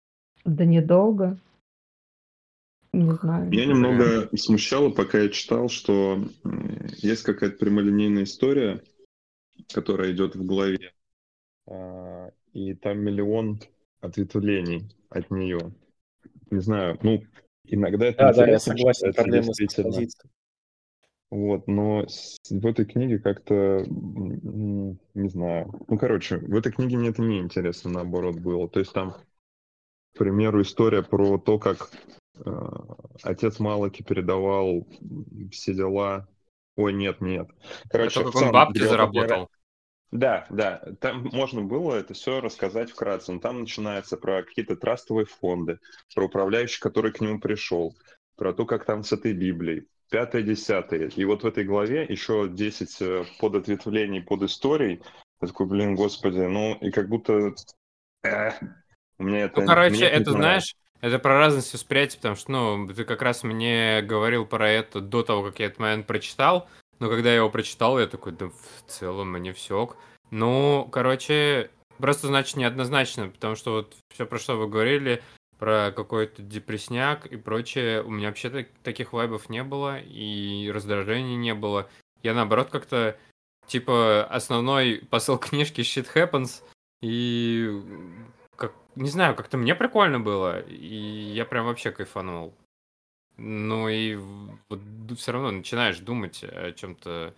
Да недолго, не знаю. Меня Блин. немного смущало, пока я читал, что м, есть какая-то прямолинейная история, которая идет в голове, а, и там миллион ответвлений от нее. Не знаю, ну, иногда это Да, да, я интересно согласен, читается, проблема с действительно. экспозицией. Вот, но с- в этой книге как-то, м, не знаю, ну, короче, в этой книге мне это не интересно, наоборот, было. То есть там, к примеру, история про то, как э, отец Малаки передавал м, все дела. Ой, нет, нет. А Короче, то, в как он целом, бабки геро- геро- заработал. да, да, там можно было это все рассказать вкратце, но там начинается про какие-то трастовые фонды, про управляющего, который к нему пришел, про то, как там с этой Библией, пятое, десятое. И вот в этой главе еще десять э, подответвлений под историей. Я такой, блин, господи, ну и как будто э, мне это, Ну, короче, мне это не это, понравилось. знаешь, это про разность восприятия, потому что, ну, ты как раз мне говорил про это до того, как я этот момент прочитал, но когда я его прочитал, я такой, да в целом мне все ок. Ну, короче, просто, значит, неоднозначно, потому что вот все, про что вы говорили, про какой-то депрессняк и прочее, у меня вообще так- таких вайбов не было, и раздражений не было. Я, наоборот, как-то, типа, основной посыл книжки shit happens, и как, не знаю, как-то мне прикольно было, и я прям вообще кайфанул. Ну и в- вот все равно начинаешь думать о чем-то.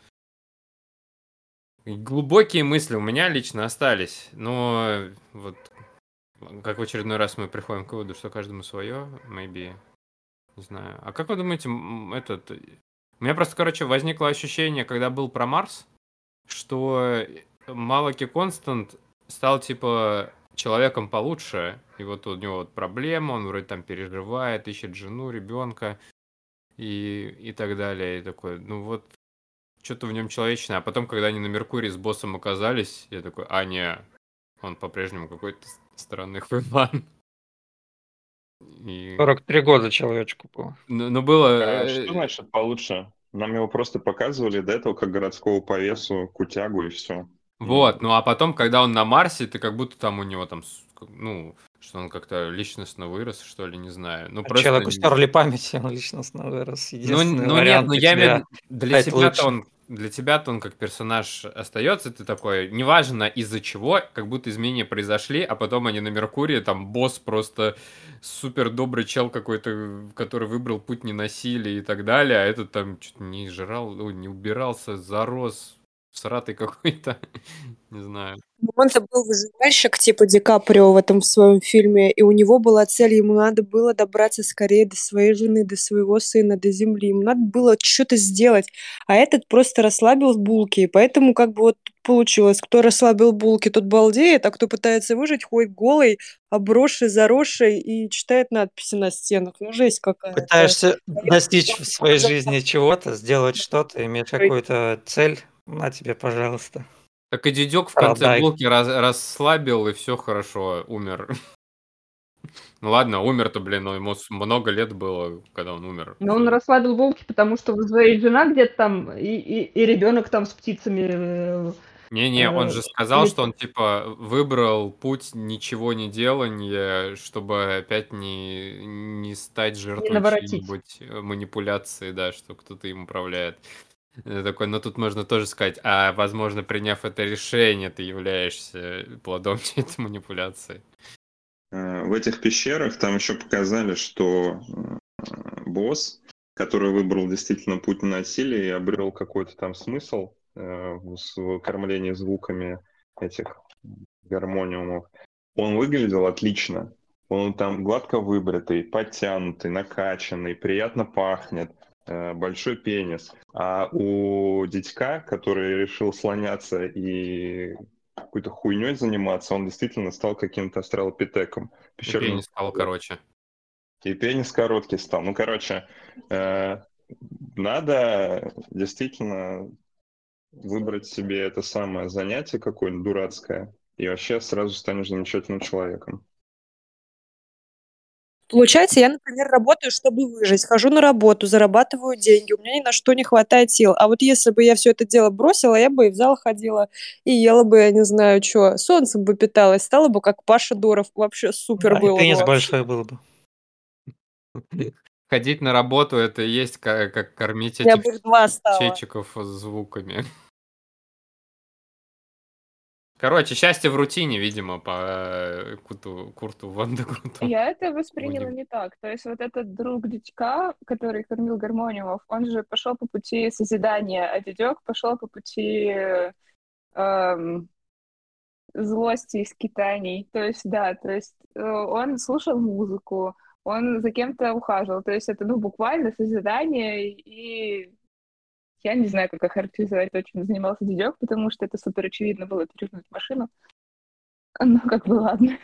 Глубокие мысли у меня лично остались, но вот как в очередной раз мы приходим к выводу, что каждому свое, maybe, не знаю. А как вы думаете, м, этот... У меня просто, короче, возникло ощущение, когда был про Марс, что Малаки Констант стал, типа, человеком получше, и вот у него вот проблема, он вроде там переживает, ищет жену, ребенка и, и так далее. И такой, ну вот, что-то в нем человечное. А потом, когда они на Меркурии с боссом оказались, я такой, а, не, он по-прежнему какой-то с- странный хуйлан. И... сорок три года человечку было. Ну, ну, было... А что э, значит получше? Нам его просто показывали до этого как городского повесу, кутягу и все. Вот, ну а потом, когда он на Марсе, ты как будто там у него там, с- как- ну, что он как-то личностно вырос, что ли, не знаю. Ну, А просто... человеку н- стерли память, и он личностно вырос. Ну, Единственный ну нет, вариант ну для я имею в тебя виду, для стать тебя-то лучше. он, для тебя-то он как персонаж остается, ты такой, неважно из-за чего, как будто изменения произошли, а потом они на Меркурии, там босс просто супер добрый чел какой-то, который выбрал путь ненасилия и так далее, а этот там чуть не жрал, ну, не убирался, зарос, сратый какой-то, не знаю. Ну, он-то был выживальщик типа Ди Каприо в этом своем фильме, и у него была цель, ему надо было добраться скорее до своей жены, до своего сына, до земли, ему надо было что-то сделать, а этот просто расслабил булки, и поэтому как бы вот тут получилось, кто расслабил булки, тот балдеет, а кто пытается выжить, ходит голый, обросший, заросший и читает надписи на стенах, ну жесть какая-то. Пытаешься А если достичь в он своей показал жизни чего-то, сделать что-то, иметь какую-то цель, на тебе, пожалуйста. Так и дедек в конце Страдай. булки раз- расслабил, и все хорошо, умер. Ну ладно, умер-то, блин, но ему с- много лет было, когда он умер. Но он Всё. расслабил булки, потому что у своей жена где-то там, и, и, и ребенок там с птицами э, Не-не, он э, же сказал, что он, летает. типа, выбрал путь ничего не делания, чтобы опять не, не стать Не жертвой наворотить. чьей-нибудь э, манипуляции, да, что кто-то им управляет. Я такой, ну тут можно тоже сказать, а возможно, приняв это решение, ты являешься плодом чьей-то манипуляции. Э, В этих пещерах там еще показали, что э, босс, который выбрал действительно путь насилия и обрел какой-то там смысл э, в с- в кормлении звуками этих гармониумов, он выглядел отлично. Он там гладко выбритый, подтянутый, накачанный, приятно пахнет, э, большой пенис. А у дядька, который решил слоняться и какой-то хуйней заниматься, он действительно стал каким-то астралопитеком. И Пещерным пенис стал человеком. короче. И пенис короткий стал. Ну, короче, э, надо действительно выбрать себе это самое занятие какое-нибудь дурацкое, и вообще сразу станешь замечательным человеком. Получается, я, например, работаю, чтобы выжить. Хожу на работу, зарабатываю деньги, у меня ни на что не хватает сил. А вот если бы я все это дело бросила, я бы и в зал ходила, и ела бы, я не знаю, что, солнцем бы питалась, стала бы как Паша Дуров. Вообще супер Да, и было бы теннис вообще. большой был бы. Ходить на работу — это и есть ка- как кормить У меня этих бы их два стало. чечиков звуками. Короче, счастье в рутине, видимо, по э, Куту- Курту Вандегуту. Я это У восприняла них- не так. То есть вот этот друг дядька, который кормил Гармониумов, он же пошел по пути созидания, а дядек пошел по пути эм, злости и скитаний. То есть, да, то есть э, он слушал музыку, он за кем-то ухаживал. То есть это, ну, буквально созидание, и я не знаю, как охарактеризовать то, чем занимался дядек, потому что это супер очевидно было перевернуть машину. Ну, как бы ладно.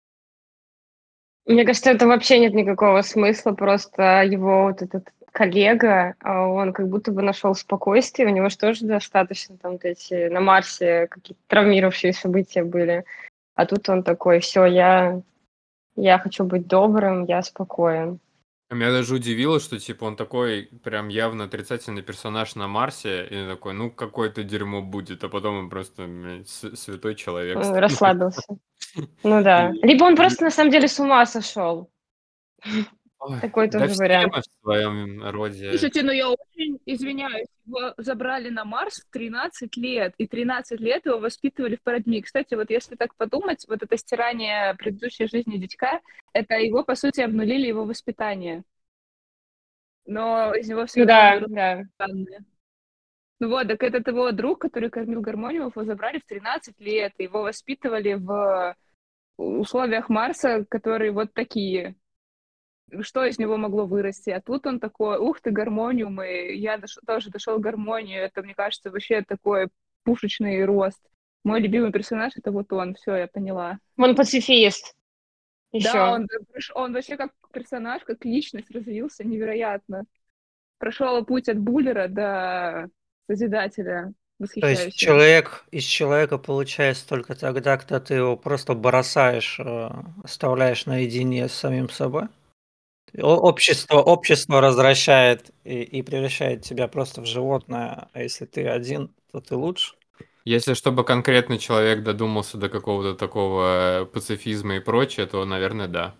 Мне кажется, это вообще нет никакого смысла, просто его вот этот коллега, а он как будто бы нашел спокойствие, у него же тоже достаточно там вот эти на Марсе какие-то травмирующие события были, а тут он такой, все, я, я хочу быть добрым, я спокоен. А Меня даже удивило, что типа он такой прям явно отрицательный персонаж на Марсе, и такой, ну какое-то дерьмо будет, а потом он просто блядь, с- святой человек. Он становится. расслабился. Ну да. И- Либо он и- просто на самом деле с ума сошел. Ой, Такой да тоже все вариант. мы в своем роде. Слушайте, ну я очень извиняюсь, его забрали на Марс в тринадцать лет, и тринадцать лет его воспитывали в парадигме. Кстати, вот если так подумать, вот это стирание предыдущей жизни дядька, это его, по сути, обнулили его воспитание. Но из него все Ну равно да, берут да. данные. Ну вот, так этот его друг, который кормил Гармониумов, его забрали в тринадцать лет, и его воспитывали в условиях Марса, которые вот такие. Что из него могло вырасти? А тут он такой, ух ты, Гармониум, и я дош- тоже дошел к гармонии. Это, мне кажется, вообще такой пушечный рост. Мой любимый персонаж — это вот он, все, я поняла. Он пацифист. Да, Еще. он, прош- он вообще как персонаж, как личность развился невероятно. Прошел путь от буллера до Созидателя. То есть Восхищаюсь им. человек из человека получается только тогда, когда ты его просто бросаешь, э, оставляешь наедине с самим собой. О- Общество, общество развращает и, и превращает тебя просто в животное, а если ты один, то ты лучше. Если чтобы конкретный человек додумался до какого-то такого э, пацифизма и прочее, то, наверное, да.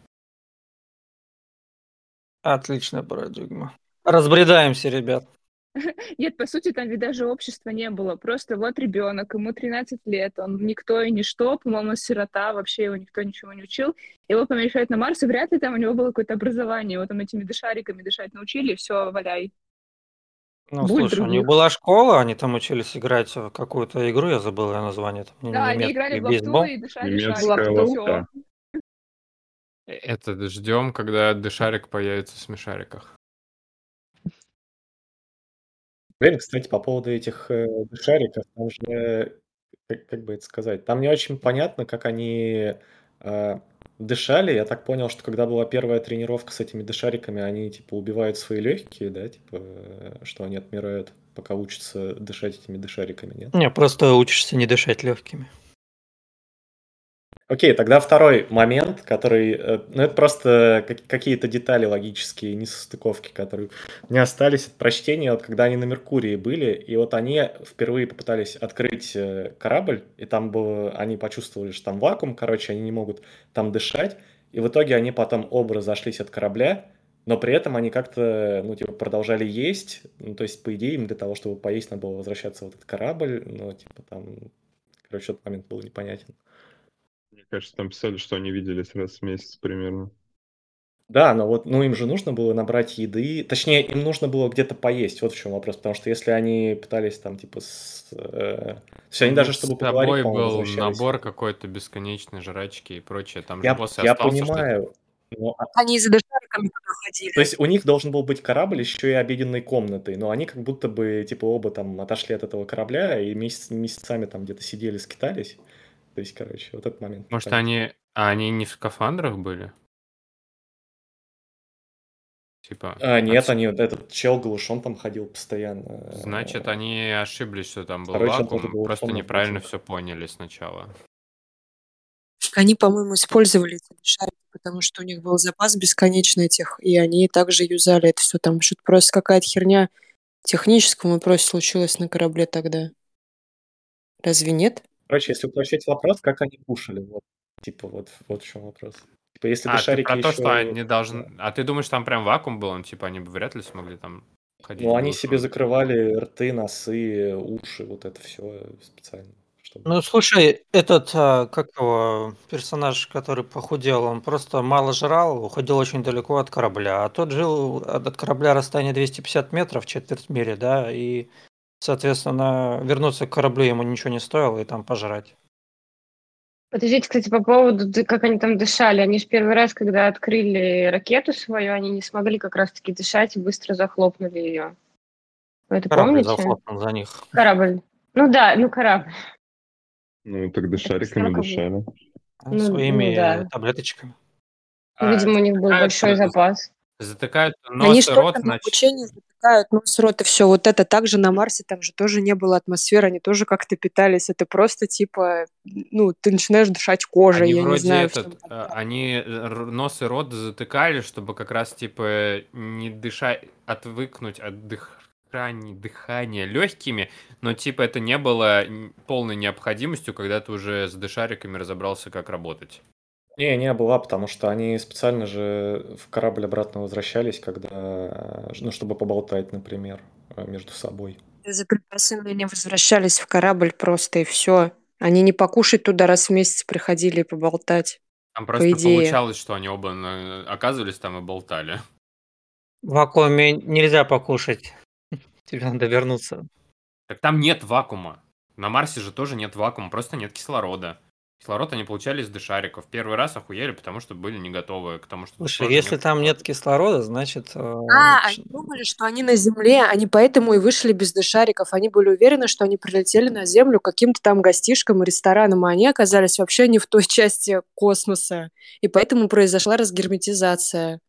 Отличная парадигма. Разбредаемся, ребят. Нет, по сути, там ведь даже общества не было. Просто вот ребенок, ему тринадцать лет, он никто и ничто, по-моему, сирота, вообще его никто ничего не учил. Его помещают на Марс, и вряд ли там у него было какое-то образование. Его там этими дышариками дышать научили, и все, валяй. Ну, Буль слушай, у них других. была школа, они там учились играть в какую-то игру, я забыл ее название, там не- Да, они играли немецкий в лапту бейсбол. и дышали Немецкая шариком, Лапту. все. лапта. Э, Это ждем, когда дышарик появится в смешариках. Блин, кстати, по поводу этих э, шариков, там же, как, как бы это сказать, там не очень понятно, как они э, дышали. Я так понял, что когда была первая тренировка с этими дышариками, они типа убивают свои легкие, да, типа, э, что они отмирают, пока учатся дышать этими дышариками, нет? Не, просто учишься не дышать легкими. Окей, тогда второй момент, который, э, ну это просто как- какие-то детали логические, несостыковки, которые не остались от прочтения, вот когда они на Меркурии были, и вот они впервые попытались открыть э, корабль, и там было, они почувствовали, что там вакуум, короче, они не могут там дышать, и в итоге они потом оба разошлись от корабля, но при этом они как-то, ну, типа, продолжали есть, ну, то есть, по идее, им для того, чтобы поесть, надо было возвращаться в этот корабль, но, типа, там, короче, этот момент был непонятен. Мне кажется, там писали, что они виделись раз в месяц примерно. Да, но вот, ну им же нужно было набрать еды, точнее, им нужно было где-то поесть, вот в чем вопрос, потому что если они пытались там, типа, с, э, то есть они У даже, них чтобы с поговорить, собой по-моему, был возвращались. набор какой-то бесконечной жрачки и прочее. Там же Я, после я остался что-то. понимаю, но, а, Они и за дышариками туда ходили. то есть у них должен был быть корабль еще и обеденной комнатой, но они как будто бы, типа, оба там отошли от этого корабля и месяц, месяцами там где-то сидели, скитались. То есть, короче, вот этот момент. Может, непонятен. они... А они не в скафандрах были? Типа... А, нет, отс- они, этот чел голышом там ходил постоянно. Значит, они ошиблись, что там был Второй чел тоже вакуум. голышом Просто на неправильно ботинках. все поняли сначала. Они, по-моему, использовали эти дышарики, потому что у них был запас бесконечный этих, и они также юзали это все там. Что-то просто какая-то херня в техническом вопросе случилась на корабле тогда. Разве нет? Короче, если упрощать вопрос, как они кушали? Вот, типа, вот, вот в чем вопрос. Типа, если бы А, ты шарики про то, что еще... они должны... А ты думаешь, там прям вакуум был? Ну, типа, они бы вряд ли смогли там ходить Ну, они себе голышом. закрывали рты, носы, уши, вот это все специально. Чтобы... Ну, слушай, этот, а, как его, персонаж, который похудел, он просто мало жрал, уходил очень далеко от корабля. А тот жил от от корабля расстояние двести пятьдесят метров, четверть мили, да, и, соответственно, вернуться к кораблю ему ничего не стоило, и там пожрать. Подождите, кстати, по поводу, ды- как они там дышали. Они же первый раз, когда открыли ракету свою, они не смогли как раз-таки дышать и быстро захлопнули ее. Вы это Корабль помните? захлопнул за них. Корабль. Ну да, ну корабль. Ну, тогда Это шариками съемка была. дышали. а, Ну, ну Своими да. таблеточками. Ну, А, видимо, у них был большой затыкают, запас. затыкают Они нос и что рот, там на значит. обучении затыкают нос, рот и все. Вот это также на Марсе, там же тоже не было атмосферы, они тоже как-то питались. Это просто типа, ну, ты начинаешь дышать кожей, Они я не вроде знаю, в чем этот, там а, прям. они р- нос и рот затыкали, чтобы как раз типа не дышать, отвыкнуть от дыхания, дыхания легкими, но типа это не было н- полной необходимостью, когда ты уже с дышариками разобрался, как работать. Не, не была, потому что они специально же в корабль обратно возвращались, когда, ну, чтобы поболтать, например, э, между собой. За припасами они возвращались в корабль просто, и все. Они не покушать туда раз в месяц приходили и поболтать, Там по просто идее. получалось, что они оба на- оказывались там и болтали. В вакууме нельзя покушать. Тебе надо вернуться. Так там нет вакуума. На Марсе же тоже нет вакуума, просто нет кислорода. Кислород они получали из дышариков. Первый раз охуели, потому что были не готовы к тому, что тут Слушай, тоже если нет там нет кислорода. кислорода, значит, э, А, они ч- думали, что они на Земле, они поэтому и вышли без дышариков. Они были уверены, что они прилетели на Землю к каким-то там гостишкам и ресторанам, а они оказались вообще не в той части космоса. И поэтому произошла разгерметизация.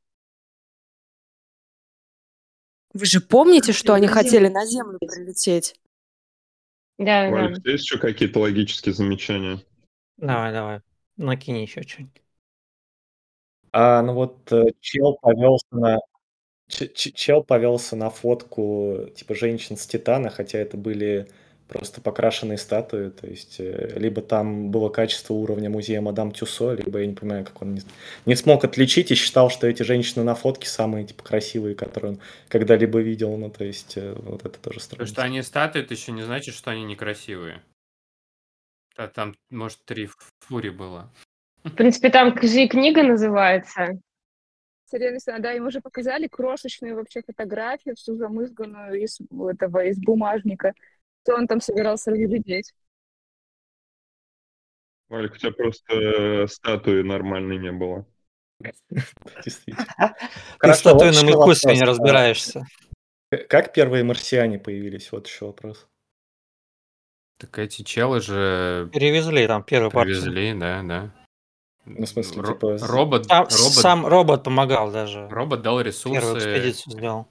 Вы же помните, что они На Землю. хотели на Землю прилететь? Да, Валик, да. у тебя есть еще какие-то логические замечания? давай, давай, накинь еще что-нибудь. А, ну вот э, чел повелся на ч- ч- чел повелся на фотку типа женщин с Титана, хотя это были просто покрашенные статуи, то есть э, либо там было качество уровня музея Мадам Тюссо, либо я не понимаю, как он не, не смог отличить и считал, что эти женщины на фотке самые типа красивые, которые он когда-либо видел, ну то есть э, вот это тоже То, странно. что они статуи, это еще не значит, что они некрасивые. А там, может, три фури было. В принципе, там же и книга называется. Интересно, да, им уже показали крошечную вообще фотографию, всю замызганную из этого, из бумажника, что он там собирался разглядеть. Валик, у тебя просто э, статуи нормальной не было. Действительно. Ты в Хорошо, вот статуйном еще искусстве не вопрос. А, разбираешься. к- Как первые марсиане появились? Вот еще вопрос. Так эти челы же Перевезли там первую партию. привезли, да, да. Ну, в смысле, Ро- типа, с- робот, Сам, робот, сам робот помогал даже. робот дал Первую ресурсы. экспедицию сделал.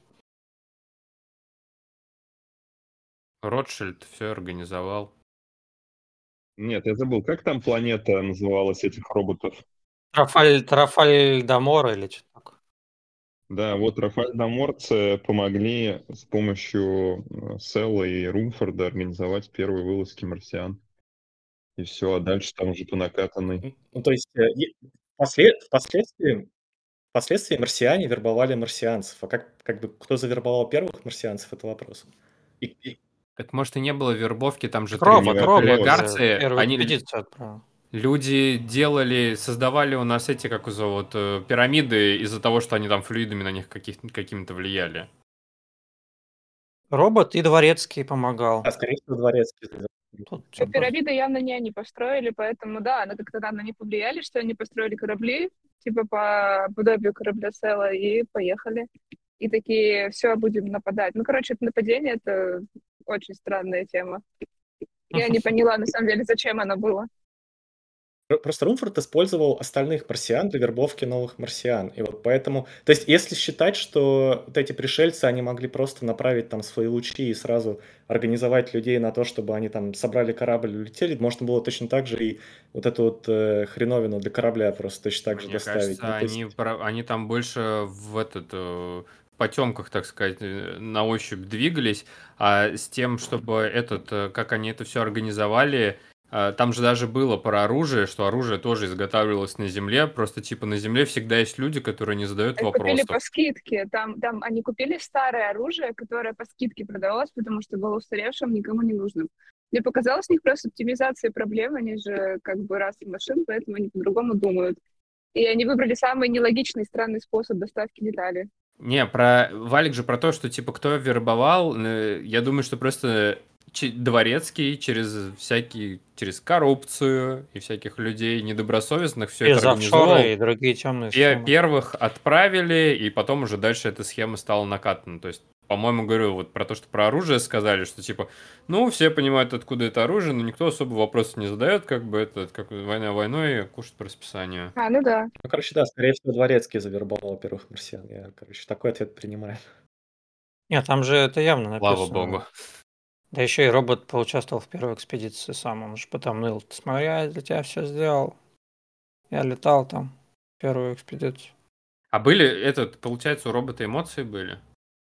Ротшильд все организовал. Нет, я забыл, как там планета называлась этих роботов? Трафаль, Трафаль Дамор или что такое. Да, вот Рафаэль Даморце помогли с помощью э, Селла и Румфорда организовать первые вылазки марсиан. И все, а дальше там уже по накатанной. ну, то есть, э, е- после- впоследствии, впоследствии марсиане вербовали марсианцев. А как, как бы, кто завербовал первых марсианцев, это вопрос. И, и- Так может и не было вербовки, там же Так робот, не робот же трилегарцы, первую они экспедицию отправил. люди делали, создавали у нас эти, как зовут, э, пирамиды из-за того, что они там флюидами на них каких- какими-то влияли. Робот и Дворецкий помогал. а, скорее всего, дворецкий. Тут Э, всё просто. Пирамиды явно не они построили, поэтому да, она как-то там на них повлияли, что они построили корабли, типа по подобию корабля Села, и поехали. И такие, все, будем нападать. Ну, короче, это нападение, это очень странная тема. Я не поняла, на самом деле, зачем оно было. Про- Просто Румфорд использовал остальных марсиан для вербовки новых марсиан. И вот поэтому... То есть, если считать, что вот эти пришельцы, они могли просто направить там свои лучи и сразу организовать людей на то, чтобы они там собрали корабль и улетели, можно было точно так же и вот эту вот э, хреновину для корабля просто точно так же Мне доставить. кажется, Ну, то есть... они, про- они там больше в этот э, в потемках, так сказать, э, на ощупь двигались, а с тем, чтобы этот, э, как они это все организовали, э, там же даже было про оружие, что оружие тоже изготавливалось на Земле, просто типа на Земле всегда есть люди, которые не задают Э, Купили по вопросов. скидке. Там, там они купили старое оружие, которое по скидке продавалось, потому что было устаревшим, никому не нужным. Мне показалось, у них просто оптимизация проблем, они же как бы раса машин, поэтому они по-другому думают. И они выбрали самый нелогичный, странный способ доставки деталей. Не, про Валик же про то, что типа кто вербовал, э, я думаю, что просто че- Дворецкий через всякие, через коррупцию и всяких людей недобросовестных все это Из офшора организовал. и другие темные Пе- схемы. Первых отправили, и потом уже дальше эта схема стала накатана. То есть, по-моему, говорю вот про то, что про оружие сказали, что типа, ну, все понимают, откуда это оружие, но никто особо вопросов не задает, как бы это, как война войной, кушать по расписанию. А, ну да. Ну, короче, да, скорее всего, Дворецкий завербовал первых марсиан. Я, короче, такой ответ принимаю. Нет, там же это явно Слава написано. богу. Да еще и робот поучаствовал в первой экспедиции сам. Он же потом ныл. Ты смотри, я для тебя все сделал. Я летал там в первую экспедицию. А были, этот, получается, у робота эмоции были?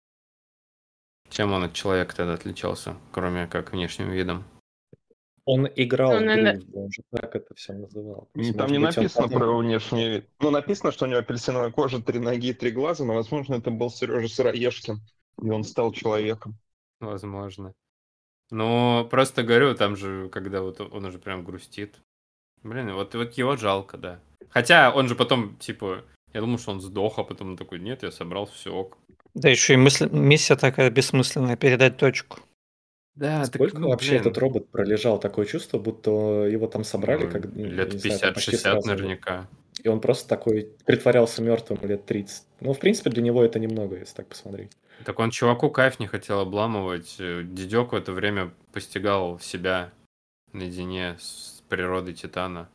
Чем он от человека тогда отличался, кроме как внешним видом? Он играл Ну, в наверно- дружбу, он же так это все называл. То И есть, Там может не быть, он написано потом- про внешний вид. Ну, написано, что у него апельсиновая кожа, три ноги, три глаза, но, возможно, это был Сережа Сыроежкин, и он стал человеком. Возможно. Ну, просто говорю, там же, когда вот он уже прям грустит. Блин, вот, вот его жалко, да. Хотя он же потом, типа, я думал, что он сдох, а потом он такой, нет, я собрал все ок. Да еще и мысль- миссия такая бессмысленная, передать точку. Да, Сколько ну, вообще блин, этот робот пролежал? Такое чувство, будто его там собрали, ну, как, ну, я лет не знаю, там почти пятьдесят-шестьдесят сразу. наверняка. И он просто такой притворялся мертвым лет тридцать. Ну, в принципе, для него это немного, если так посмотреть. Так он чуваку кайф не хотел обламывать. Э, Дедек в это время постигал себя наедине с природой Титана.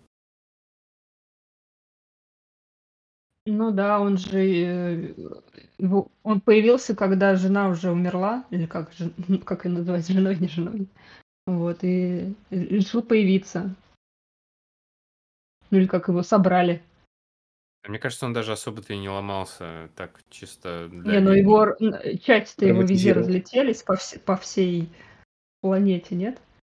Ну да, он же, э, его- он появился, когда жена уже умерла, или как, же- как ее называть, женой, не женой. Вот, и решил появиться. Ну или как его собрали. А Мне кажется, он даже особо-то и не ломался, так чисто для Не, ну вида. его р- части-то его везде Драматизировал. разлетелись по, вс- по всей планете, нет?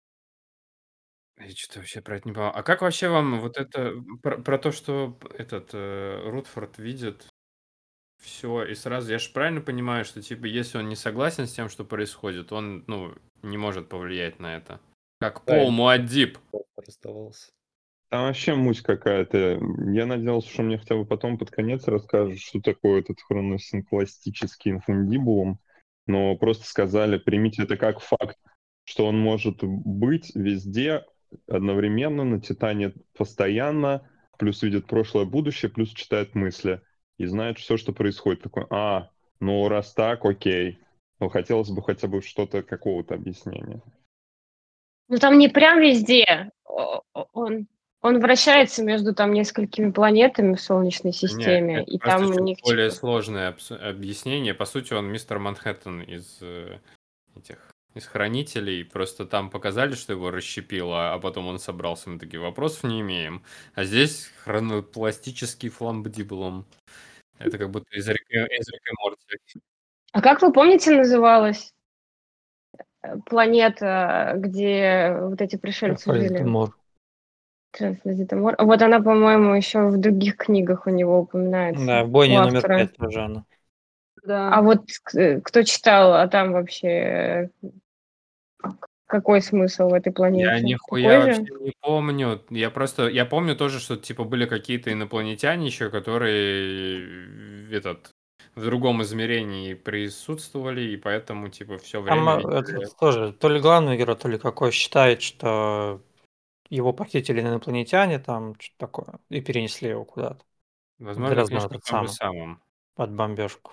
Я что-то вообще про это не понимаю. А как вообще вам вот это про, про то, что этот э, Рутфорд видит все и сразу, я же правильно понимаю, что типа если он не согласен с тем, что происходит, он ну не может повлиять на это. Как Да, Пол и Муаддиб. раздавался. Там вообще муть какая-то. Я надеялся, что мне хотя бы потом под конец расскажут, что такое этот хроносинкластический инфундибулум, но просто сказали, примите это как факт, что он может быть везде одновременно, на Титане постоянно, плюс видит прошлое, будущее, плюс читает мысли и знает все, что происходит. Такой, а, ну раз так, окей. Но хотелось бы хотя бы что-то, какого-то объяснения. Ну там не прям везде. О- о- Он, он вращается между там несколькими планетами в Солнечной Не, системе, это и просто там у чуть них более типа... сложное абс- объяснение. По сути, он мистер Манхэттен из э, этих из хранителей. Просто там показали, что его расщепило, а потом он собрался. Мы такие, вопросов не имеем. А здесь хронопластический фламбдибулум. Это как будто из Рика, из Рика и Морти. А как вы помните, называлась э, планета, где вот эти пришельцы жили? Фрейдемор. Трансвизитомор. Вот она, по-моему, еще в других книгах у него упоминается. Да, в У бойне номер автора. пять тоже она. Да. А вот к- кто читал, а там вообще э, какой смысл в этой планете? Я нихуя Такой вообще же? не помню. Я просто, я помню тоже, что типа были какие-то инопланетяне еще, которые э, этот в другом измерении присутствовали, и поэтому типа все Там время а, видели. этот тоже, то ли главный герой, то ли какой считает, что его похитили инопланетяне, там что-то такое, и перенесли его куда-то. Возможно, Для это может этот быть в том же самый, самом. под бомбежку.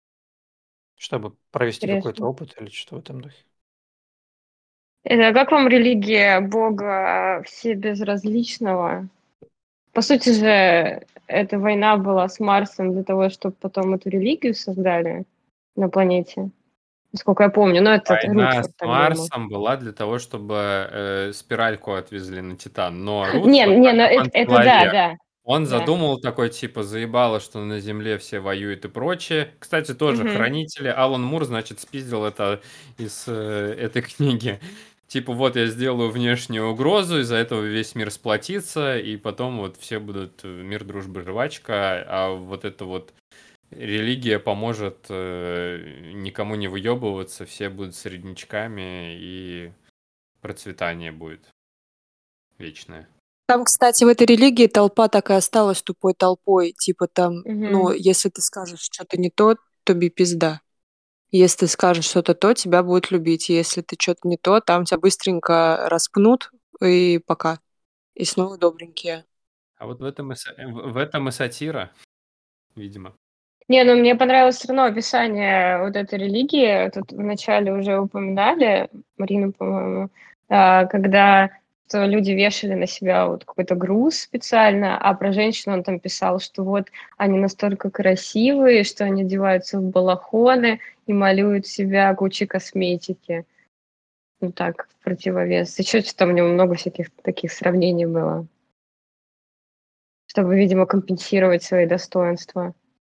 Чтобы провести какой-то Интересно. опыт или что-то в этом духе. Это как вам религия Бога всебезразличного? По сути же, эта война была с Марсом для того, чтобы потом эту религию создали на планете. Насколько я помню. Но это Война с Рутфорд так думал. Марсом была для того, чтобы э, спиральку отвезли на Титан. Но Не, Рутфорд, не, так ну как это, он это да, человек, да. он Да. задумал такой, типа, заебало, что на Земле все воюют и прочее. Кстати, тоже Мгм. хранители. Алан Мур, значит, спиздил это из э, этой книги. Типа, вот я сделаю внешнюю угрозу, из-за этого весь мир сплотится, и потом вот все будут э, мир, дружба, жвачка, а вот это вот религия поможет э, никому не выебываться, все будут среднячками, и процветание будет вечное. Там, кстати, в этой религии толпа так и осталась тупой толпой. Типа там, ну, Мгм. если ты скажешь что-то не то, то би пизда. Если ты скажешь что-то то, тебя будут любить. Если ты что-то не то, там тебя быстренько распнут, и пока. И снова добренькие. А вот в этом и, са- в в этом и сатира, видимо. Не, ну мне понравилось все равно описание вот этой религии. Тут вначале уже упоминали, Марина, по-моему, а, когда что люди вешали на себя вот какой-то груз специально, а про женщин он там писал, что вот они настолько красивые, что они одеваются в балахоны и малюют себя кучей косметики. Ну так, в противовес. Еще что-то у него много всяких таких сравнений было, чтобы, видимо, компенсировать свои достоинства.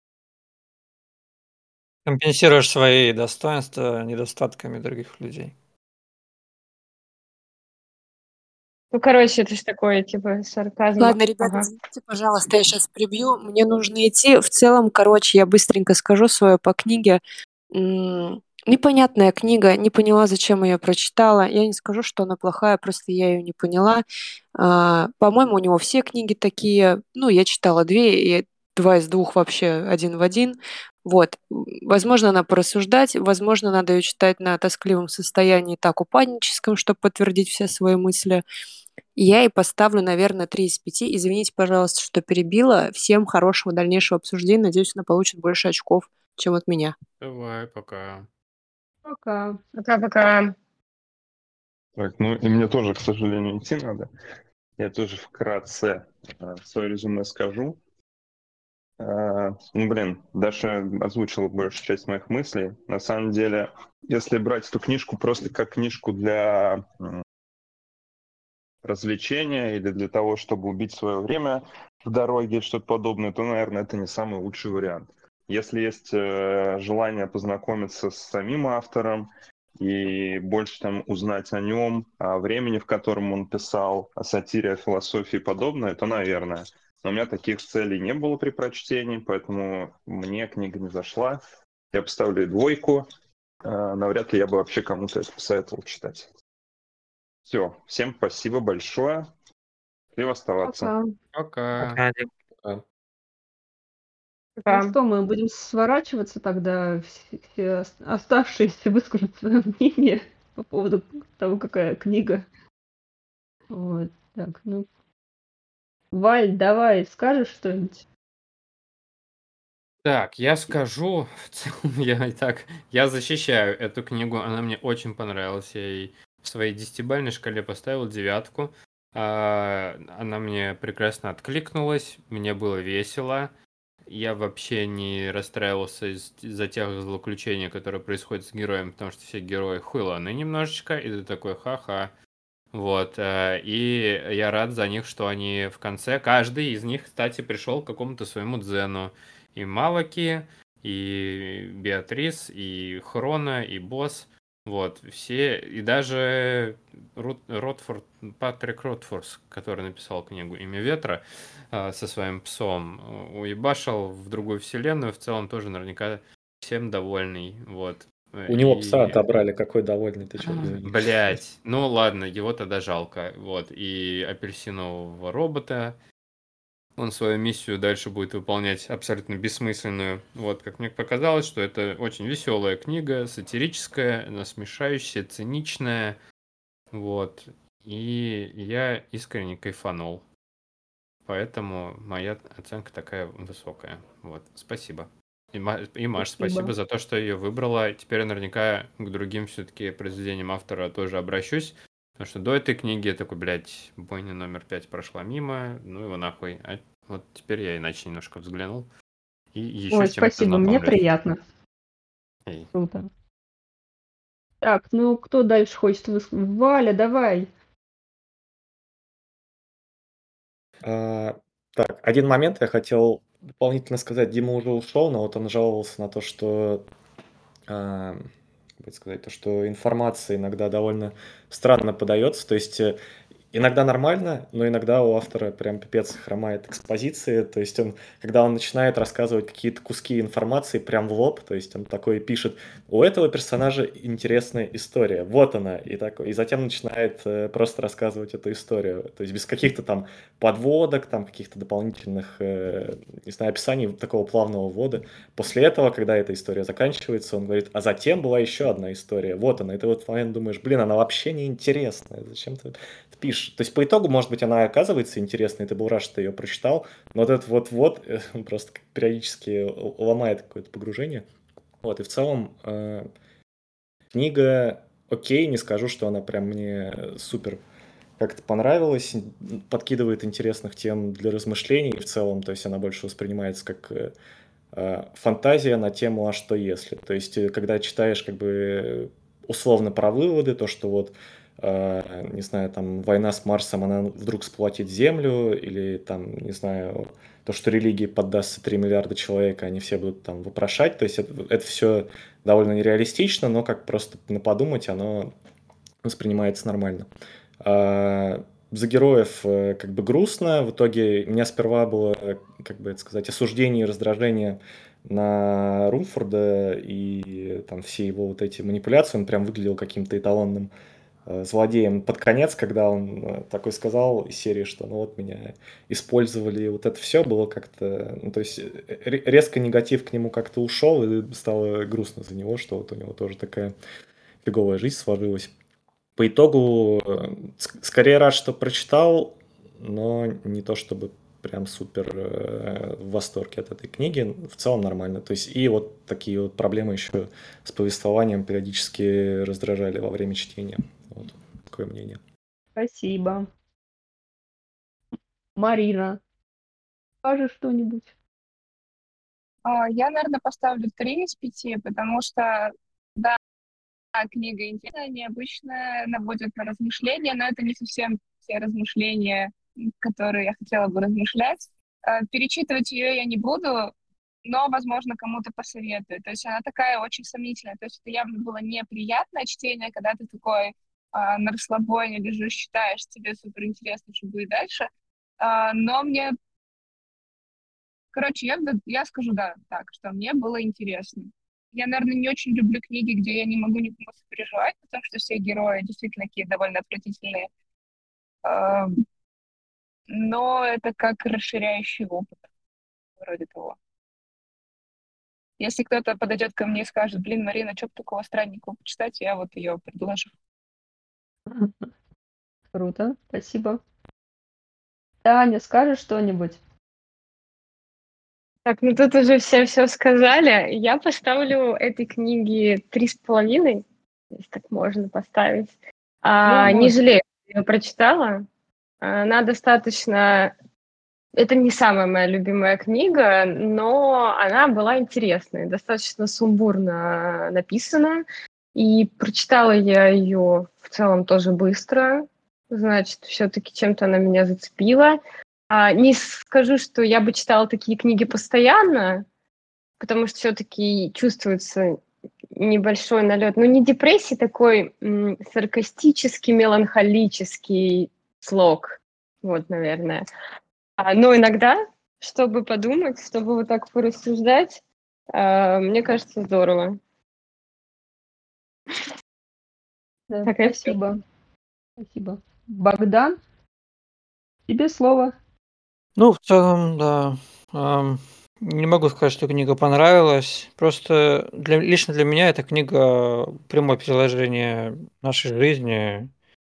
Компенсируешь свои достоинства недостатками других людей. Ну, короче, это же такое, типа, сарказм. Ладно, ребята, Ага. извините, пожалуйста, я сейчас прибью. Мне нужно идти. В целом, короче, я быстренько скажу свое по книге. М, Непонятная книга, не поняла, зачем ее прочитала. Я не скажу, что она плохая, просто я ее не поняла. А, По-моему, у него все книги такие. Ну, я читала две, и два из двух вообще один в один. Вот. М, Возможно, надо порассуждать, возможно, надо ее читать на тоскливом состоянии, так, упадническом, чтобы подтвердить все свои мысли. Я ей поставлю, наверное, три из пяти. Извините, пожалуйста, что перебила. Всем хорошего дальнейшего обсуждения. Надеюсь, она получит больше очков, чем от меня. Давай, пока. Пока. Пока-пока. Так, ну и мне тоже, к сожалению, идти надо. Я тоже вкратце э, свое резюме скажу. Э, ну, блин, Даша озвучила большую часть моих мыслей. На самом деле, если брать эту книжку просто как книжку для м, развлечения или для того, чтобы убить свое время в дороге или что-то подобное, то, наверное, это не самый лучший вариант. Если есть э, желание познакомиться с самим автором и больше там узнать о нем, о времени, в котором он писал, о сатире, о философии и подобное, то, наверное. Но у меня таких целей не было при прочтении, поэтому мне книга не зашла. Я поставлю ей двойку. Э, навряд ли я бы вообще кому-то это посоветовал читать. Все, всем спасибо большое. Счастливо оставаться. Пока. Пока. Пока, Дик. А, Ну Пока. что, мы будем сворачиваться тогда, все, все ос- оставшиеся выскажут свое мнение по поводу того, какая книга. Вот, так, ну, Валь, давай, скажешь что-нибудь? Так, я скажу, в целом я и так, я защищаю эту книгу, она мне очень понравилась, я ей в своей десятибалльной шкале поставил девятку, А, она мне прекрасно откликнулась, мне было весело, я вообще не расстраивался из- из-за тех злоключений, которые происходят с героем, потому что все герои хуйланы немножечко, и ты такой ха-ха. Вот, э, и я рад за них, что они в конце, каждый из них, кстати, пришел к какому-то своему дзену. И Малаки, и Беатрис, и Хрона, и Босс. Вот, все, и даже Рут- Ротфорд, Патрик Ротфорс, который написал книгу «Имя ветра» э, со своим псом, э, уебашил в другую вселенную, в целом тоже наверняка всем довольный, вот. Э, У него пса И отобрали, какой довольный ты, чё, извини. Блять, ну ладно, его тогда жалко. Вот, и апельсинового робота. Он свою миссию дальше будет выполнять абсолютно бессмысленную. Вот, как мне показалось, что это очень веселая книга, сатирическая, насмешающая, циничная. Вот. И я искренне кайфанул. Поэтому моя оценка такая высокая. Вот, спасибо. И, Ма- и Маш, Спасибо. спасибо за то, что ее выбрала. Теперь я наверняка к другим все-таки произведениям автора тоже обращусь. Потому что до этой книги я такой, блядь, бойня номер пять прошла мимо, ну его нахуй. А вот теперь я иначе немножко взглянул. И еще Ой, чем-то спасибо, мне знакомлюсь. приятно. Эй. Круто. Так, ну кто дальше хочет высказать? Валя, давай. А, так, один момент я хотел дополнительно сказать. Дима уже ушел, но вот он жаловался на то, что, а, как бы сказать, то, что информация иногда довольно странно подается. То есть э, иногда нормально, но иногда у автора прям пипец хромает экспозиции. То есть он, когда он начинает рассказывать какие-то куски информации прям в лоб, то есть он такой пишет: у этого персонажа интересная история, вот она, и, такой, и затем начинает э, просто рассказывать эту историю. То есть без каких-то там подводок, там каких-то дополнительных, э, не знаю, описаний, вот такого плавного ввода. После этого, когда эта история заканчивается, он говорит: а затем была еще одна история, вот она. И ты вот в момент думаешь: блин, она вообще не интересная, зачем ты пишешь? То есть по итогу, может быть, она оказывается интересной, ты был рад, что ты ее прочитал, но вот этот вот-вот э, просто периодически л- ломает какое-то погружение. Вот, и в целом э, книга окей, не скажу, что она прям мне супер как-то понравилась, н- подкидывает интересных тем для размышлений в целом, то есть она больше воспринимается как э, э, фантазия на тему «а что если?». То есть, э, когда читаешь как бы условно про выводы, то, что вот, э, не знаю, там, война с Марсом, она вдруг сплотит Землю, или там, не знаю, то, что религии поддастся три миллиарда человек, а они все будут там вопрошать, то есть это, это все довольно нереалистично, но как просто на подумать, оно воспринимается нормально. А, За героев э, как бы грустно. В итоге у меня сперва было, э, как бы это сказать, осуждение и раздражение на Румфорда и там все его вот эти манипуляции. Он прям выглядел каким-то эталонным э, злодеем под конец, когда он э, такой сказал из серии, что ну вот меня использовали, и вот это все было как-то, ну то есть э, ре- резко негатив к нему как-то ушел, и стало грустно за него, что вот у него тоже такая фиговая жизнь сложилась. По итогу, э, ск- скорее рад, что прочитал, но не то чтобы прям супер э, в восторге от этой книги. В целом нормально. То есть и вот такие вот проблемы еще с повествованием периодически раздражали во время чтения. Вот такое мнение. Спасибо. Марина, скажешь что-нибудь? А, Я, наверное, поставлю три из пяти, потому что, да, книга интересная, необычная, наводит на размышления, но это не совсем те размышления, м, которые я хотела бы размышлять. А, Перечитывать ее я не буду, но, возможно, кому-то посоветую. То есть она такая очень сомнительная. То есть это явно было неприятное чтение, когда ты такой а, на расслабоне лежишь, читаешь, тебе супер интересно, что будет дальше. А, но мне, короче, я, я скажу, да, так, что мне было интересно. Я, наверное, не очень люблю книги, где я не могу никому сопереживать, потому что все герои действительно такие довольно отвратительные. А, Но это как расширяющий опыт, вроде того. Если кто-то подойдет ко мне и скажет: блин, Марина, что бы такого странненького почитать, я вот ее предложу. Круто, спасибо. Таня, скажешь что-нибудь? Так, ну тут уже все все сказали. Я поставлю этой книге три с половиной, если так можно поставить. Да, А, не можно. жалею, что я прочитала. Она достаточно... Это не самая моя любимая книга, но она была интересной, достаточно сумбурно написана. И прочитала я ее в целом тоже быстро. Значит, все-таки чем-то она меня зацепила. А, не скажу, что я бы читала такие книги постоянно, потому что все-таки чувствуется небольшой налет, ну не депрессии, такой м, саркастический, меланхолический слог, вот, наверное. А, но иногда, чтобы подумать, чтобы вот так порассуждать, а, мне кажется, здорово. Да, Так, и все. спасибо. Спасибо. Богдан, тебе слово. Ну, в целом, да. Ам, Не могу сказать, что книга понравилась. Просто для, лично для меня эта книга прямое переложение нашей жизни.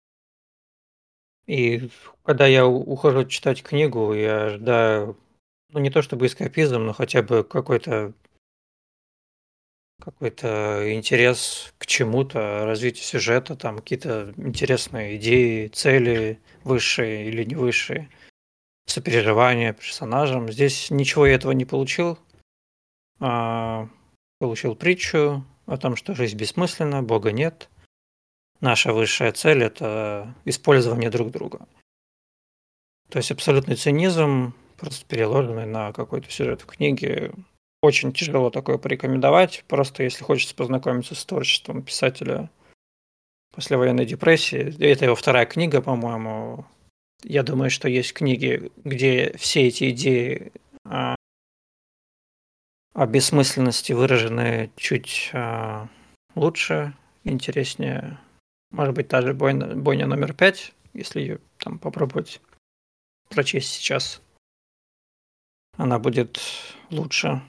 И когда я у- ухожу читать книгу, я ожидаю, ну, не то чтобы эскапизм, но хотя бы какой-то какой-то интерес к чему-то, развитие сюжета, там какие-то интересные идеи, цели высшие или не высшие, сопереживание персонажам. Здесь ничего я этого не получил. А, получил притчу о том, что жизнь бессмысленна, Бога нет. Наша высшая цель – это использование друг друга. То есть абсолютный цинизм, просто переложенный на какой-то сюжет в книге. Очень тяжело такое порекомендовать. Просто если хочется познакомиться с творчеством писателя послевоенной депрессии. Это его вторая книга, по-моему. Я думаю, что есть книги, где все эти идеи а, о бессмысленности выражены чуть а, лучше, интереснее. Может быть, та же бойня, бойня номер пять, если ее там попробовать прочесть сейчас, она будет лучше.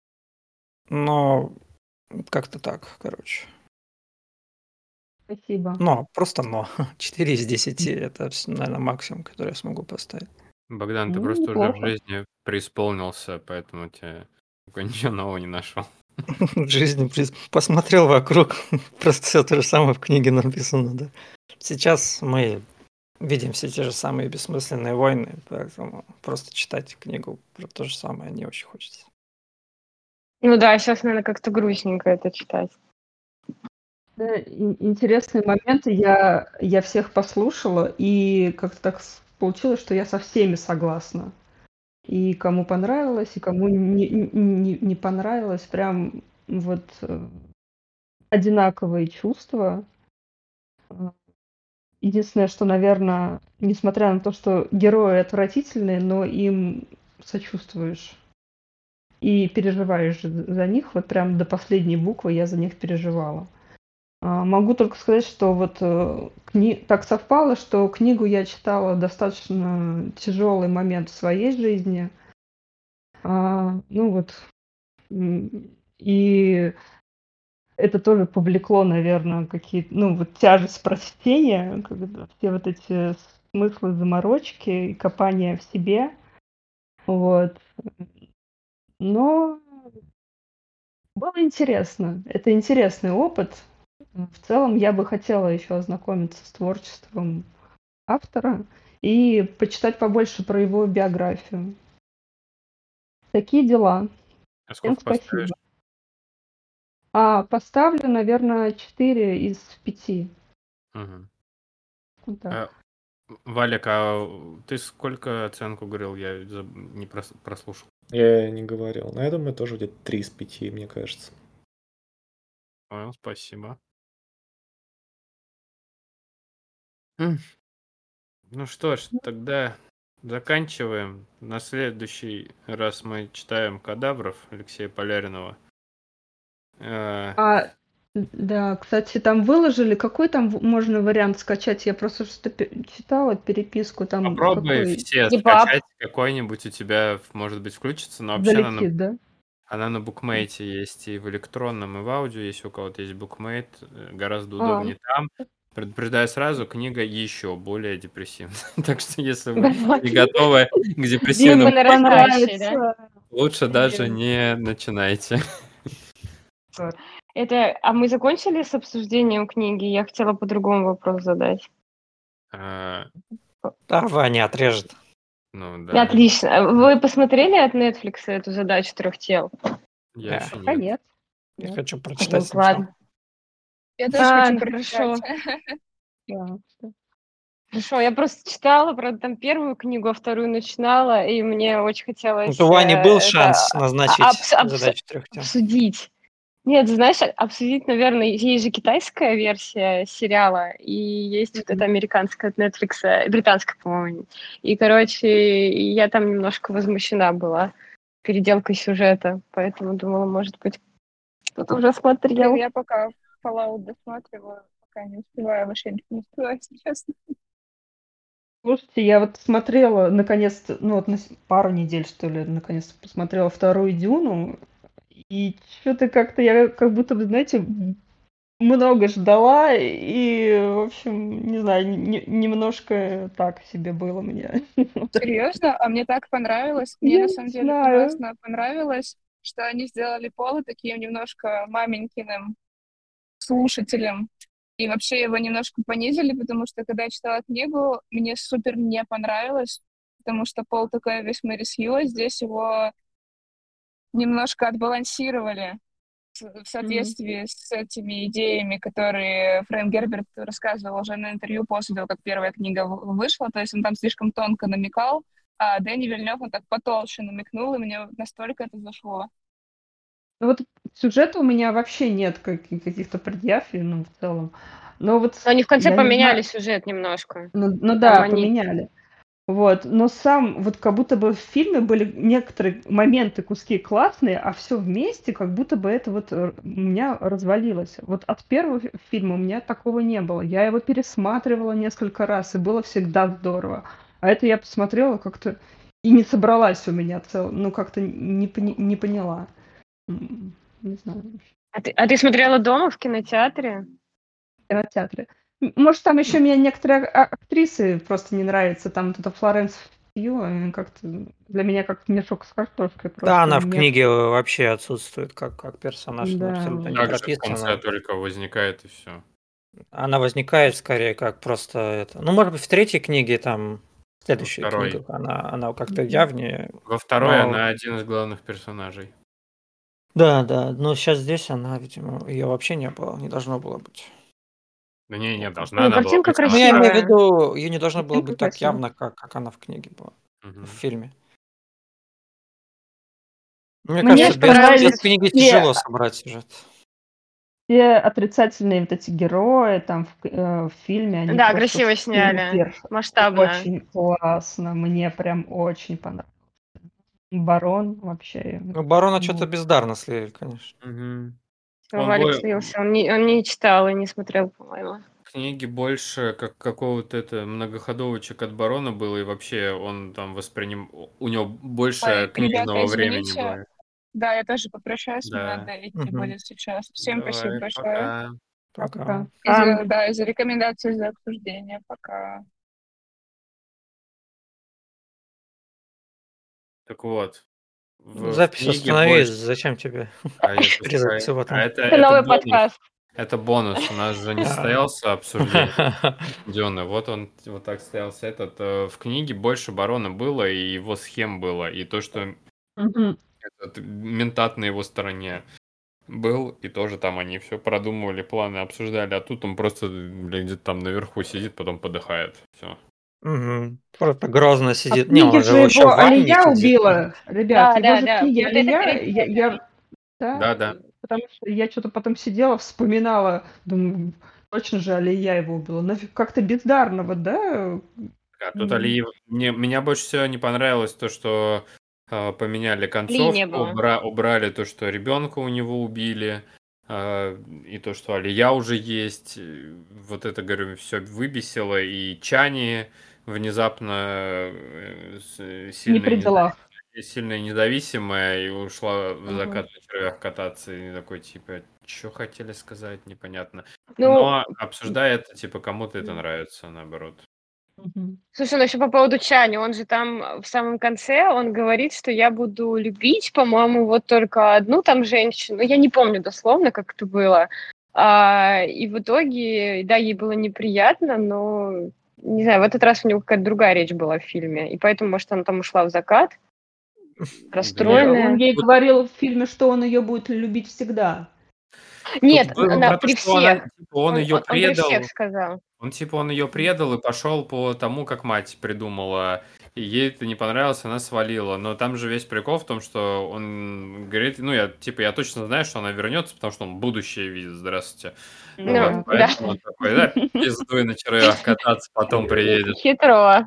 Но как-то так, короче. Спасибо. Но, просто но. четыре из десяти это, наверное, максимум, который я смогу поставить. Богдан, ты Ну, просто уже в неплохо. жизни преисполнился, поэтому тебе только ничего нового не нашел. В жизни прис- посмотрел вокруг, просто все то же самое в книге написано, да. Сейчас мы видим все те же самые бессмысленные войны, поэтому просто читать книгу про то же самое не очень хочется. Ну да, сейчас, наверное, как-то грустненько это читать. Да, ин- интересные моменты. Я, я всех послушала, и как-то так с- получилось, что я со всеми согласна. И кому понравилось, и кому не, не, не понравилось. Прям вот э, одинаковые чувства. Э, Единственное, что, наверное, несмотря на то, что герои отвратительные, но им сочувствуешь и переживаешь за за них. Вот прям до последней буквы я за них переживала. А, Могу только сказать, что вот э, кни- так совпало, что книгу я читала в достаточно тяжелый момент в своей жизни. А, Ну вот, м, и это тоже повлекло, наверное, какие-то, ну вот тяжесть прочтения, когда все вот эти смыслы, заморочки и копания в себе. Вот. Но было интересно. Это интересный опыт. В целом я бы хотела еще ознакомиться с творчеством автора и почитать побольше про его биографию. Такие дела. А Всем сколько поставишь? спасибо. А поставлю, наверное, четыре из пяти. Мгм. Вот так. А, Валик, а ты сколько оценку говорил? Я заб- не прос- прослушал. Я не говорил. Но я думаю, тоже где-то три из пяти, мне кажется. Понял, спасибо. М, Ну что ж, тогда заканчиваем. На следующий раз мы читаем «Кадавров» Алексея Поляринова. Э, А, да, кстати, там выложили, какой там в- можно вариант скачать? Я просто что-то пе- читала переписку, там Попробуй какой все Ебап. скачать, какой-нибудь у тебя, может быть, включится, но вообще она на, залетит, да? она на букмейте есть и в электронном, и в аудио, если у кого-то есть букмейт, э, гораздо А, удобнее там. Предупреждаю сразу, книга еще более депрессивная. Так что если вы не готовы к Дима депрессивным по книгам, нарастающей, да? понравится. лучше даже Блин, не начинайте. черт. Это, а мы закончили с обсуждением книги? Я хотела по-другому вопрос задать. А, Да, Ваня отрежет. Ну да, Отлично. Вы посмотрели от Netflix эту задачу трех тел? я Да. еще Пока нет. нет. Я Нет. хочу прочитать Вот, сначала. ладно. Я тоже А, хочу ну прочитать. хорошо. Да. Хорошо, я просто читала, правда, там первую книгу, а вторую начинала, и мне очень хотелось Вот у Вани был э, шанс это назначить а- абс- абс- задачу трех тем. обсудить. Нет, знаешь, обсудить, наверное, есть же китайская версия сериала, и есть вот эта Мгм. американская от Netflix, э, британская, по-моему. И, короче, я там немножко возмущена была переделкой сюжета, поэтому думала, может быть, кто-то уже Блин, смотрел. я пока Fallout досматриваю, пока не успеваю, вообще ничего не успеваю, если честно. Слушайте, я вот смотрела, наконец-то, ну вот на с- пару недель, что ли, наконец-то посмотрела вторую Дюну, и что-то как-то я как будто бы, знаете, м, много ждала, и, в общем, не знаю, не- немножко так себе было мне. Серьезно? А мне так понравилось. Мне Я на не самом деле знаю. ужасно понравилось. что они сделали Пола таким немножко маменькиным слушателем. И вообще его немножко понизили, потому что, когда я читала книгу, мне супер не понравилось, потому что Пол такой весь Мэри Сью, а здесь его немножко отбалансировали в в Мгм. соответствии с этими идеями, которые Фрэнк Герберт рассказывал уже на интервью после того, как первая книга в- вышла. То есть он там слишком тонко намекал, а Дэнни Вильнёв он так потолще намекнул, и мне вот настолько это зашло. Ну вот сюжета у меня вообще нет каки- каких-то предъяв, и, ну, в целом. Но вот Но они в конце я не поменяли знаю, сюжет немножко. ну, ну Там да, они... поменяли. Вот, но сам, вот как будто бы в фильме были некоторые моменты, куски классные, а все вместе, как будто бы это вот э, у меня развалилось. Вот от первого фи- фильма у меня такого не было. Я его пересматривала несколько раз, и было всегда здорово. А это я посмотрела как-то и не собралась у меня цел, ну как-то не, пони- не поняла. М, Не знаю. А ты, а ты смотрела дома в кинотеатре? В кинотеатре. М, Может, там еще мне некоторые а- актрисы просто не нравятся. Там вот эта Флоренс Пью, э, как-то для меня как мешок с картошкой Да, просто. она в Мне, книге вообще отсутствует как, как персонаж, она да, абсолютно не Также в конце прописана. только возникает и все. Она возникает скорее как просто это. Ну, может быть, в третьей книге, там, в Во следующих второй. книгах она, она как-то Мгм. явнее. Во второй Но она один из главных персонажей. да, да, но сейчас здесь она, видимо, ее вообще не было, не должно было быть. Да не, не, Вот. должна Не, она была картинка быть, она Ну, я имею в красивая. виду, ее не должно было Картинка быть так красивая. явно, как, как она в книге была, в Мгм. фильме. Мне Мне кажется, Мне без, понравились... без понравились книги все, тяжело собрать сюжет. все отрицательные вот эти герои там в, к- э, в фильме, они Да, просто красиво сняли. супер, Масштабно. очень классно. Мне прям очень понравилось. Барон вообще, Ну, Барона что-то ну, бездарно слили, конечно. Мгм. Всё, Он Валик бо- слился. Он не, он не читал и не смотрел, по-моему. книги больше как какого-то это многоходовочек от Барона было, и вообще он там восприним... У него больше Ой, ребята, книжного времени извините. было. Да, я тоже попрощаюсь, мне Да. надо идти Мгм. будет сейчас. Всем спасибо Давай, большое. пока. Пока. пока. И за, А, да, и за рекомендации, за обсуждение. Пока. Так вот, в, в Запись книге останови, больше... зачем тебе А это, резать а, все а потом? это, это это новый бонус. подкаст. Это бонус. У нас же не А. состоялся обсуждение Дюны. Вот он вот так состоялся этот. э, В книге больше Барона было, и его схем было, и то, что Мгм. этот ментат на его стороне был, и тоже там они все продумывали, планы обсуждали, а тут он просто блин, где-то там наверху сидит, потом подыхает. Все. Мгм. Просто грозно А в сидит. Не, книге он же же еще его в ванне Алия сидит. убила, ребят, Да, его да, же в да. книге Вот это Алия, третья. я, я- да, Да, да. потому что я что-то потом сидела, вспоминала, думаю, точно же Алия его убила, нафиг, как-то бездарно, вот, да? А тут М, Алиев... Мне, меня больше всего не понравилось то, что э, поменяли Ли не концовку, было. убра- убрали то, что ребенка у него убили, э, и то, что Алия уже есть. Э, Вот это, говорю, все выбесило. И Чани внезапно э, с- Не сильно, при не- делах. сильно независимая и ушла в Мгм. закат на червях кататься. И такой, типа, что хотели сказать, непонятно. Ну, Но обсуждая это, типа, кому-то это нравится, наоборот. Мгм. слушай, ну еще по поводу Чани, он же там в самом конце, он говорит, что я буду любить, по-моему, вот только одну там женщину. Я не помню дословно, как это было. А, и в итоге, да, ей было неприятно, но, не знаю, в этот раз у него какая-то другая речь была в фильме. И поэтому, может, она там ушла в закат, Да Нет, расстроенная. он ей Тут, говорил в фильме, что он ее будет любить всегда. тут Нет, было на, про то, при что она, всех. типа, он Он, ее он, он при всех предал. сказал. Он типа он ее предал и пошел по тому, как мать придумала. И ей это не понравилось, она свалила. Но там же весь прикол в том, что он говорит, ну я типа я точно знаю, что она вернется, потому что он будущее видит. Здравствуйте. Вот, Ну, Понятно. да. поэтому он такой, да, пиздуй на червях кататься, потом приедет. Хитро.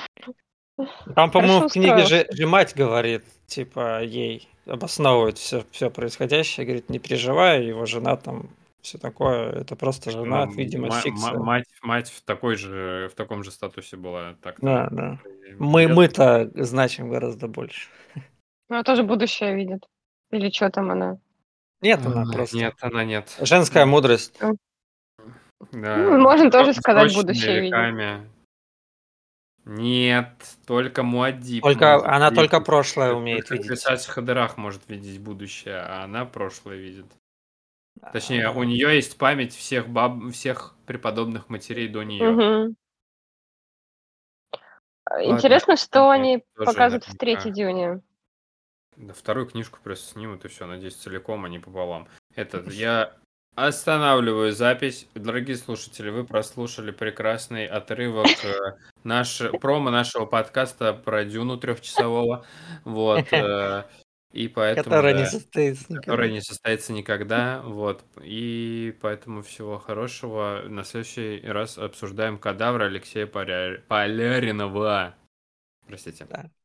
Там, по-моему, Хорошо в книге же, устроился. же мать говорит, типа, ей обосновывает все, все происходящее, говорит, не переживай, его жена там, все такое, это просто жена, Ну, видимо, ма- ма- фикция. мать, мать в такой же, в таком же статусе была. Так Да, там. да. И Мы, я- мы-то значим гораздо больше. Ну, она тоже будущее видит. Или что там она? Нет, она А, просто Нет, она нет. женская мудрость. Ну, Да, ну, можно тоже сро- сказать срочными будущее видит. веками. Нет, только Муаддиб Только может она только видеть. прошлое умеет Только видеть. писать в хедерах может видеть будущее, а она прошлое видит. А, Точнее, у да. нее есть память всех баб, всех преподобных матерей до нее. Мгм. Ладно, Интересно, что мне они тоже покажут в наверняка. третьей Дюне. Да, вторую книжку просто снимут, и все, надеюсь, целиком, а не пополам. Этот, я останавливаю запись. Дорогие слушатели, вы прослушали прекрасный отрывок э, наш, промо нашего подкаста про Дюну трехчасового. Вот. э, И поэтому, Которая не да, состоится которая никогда. не состоится никогда. Вот. И поэтому всего хорошего. На следующий раз обсуждаем кадавра Алексея Поря- Поляринова. Простите. Да.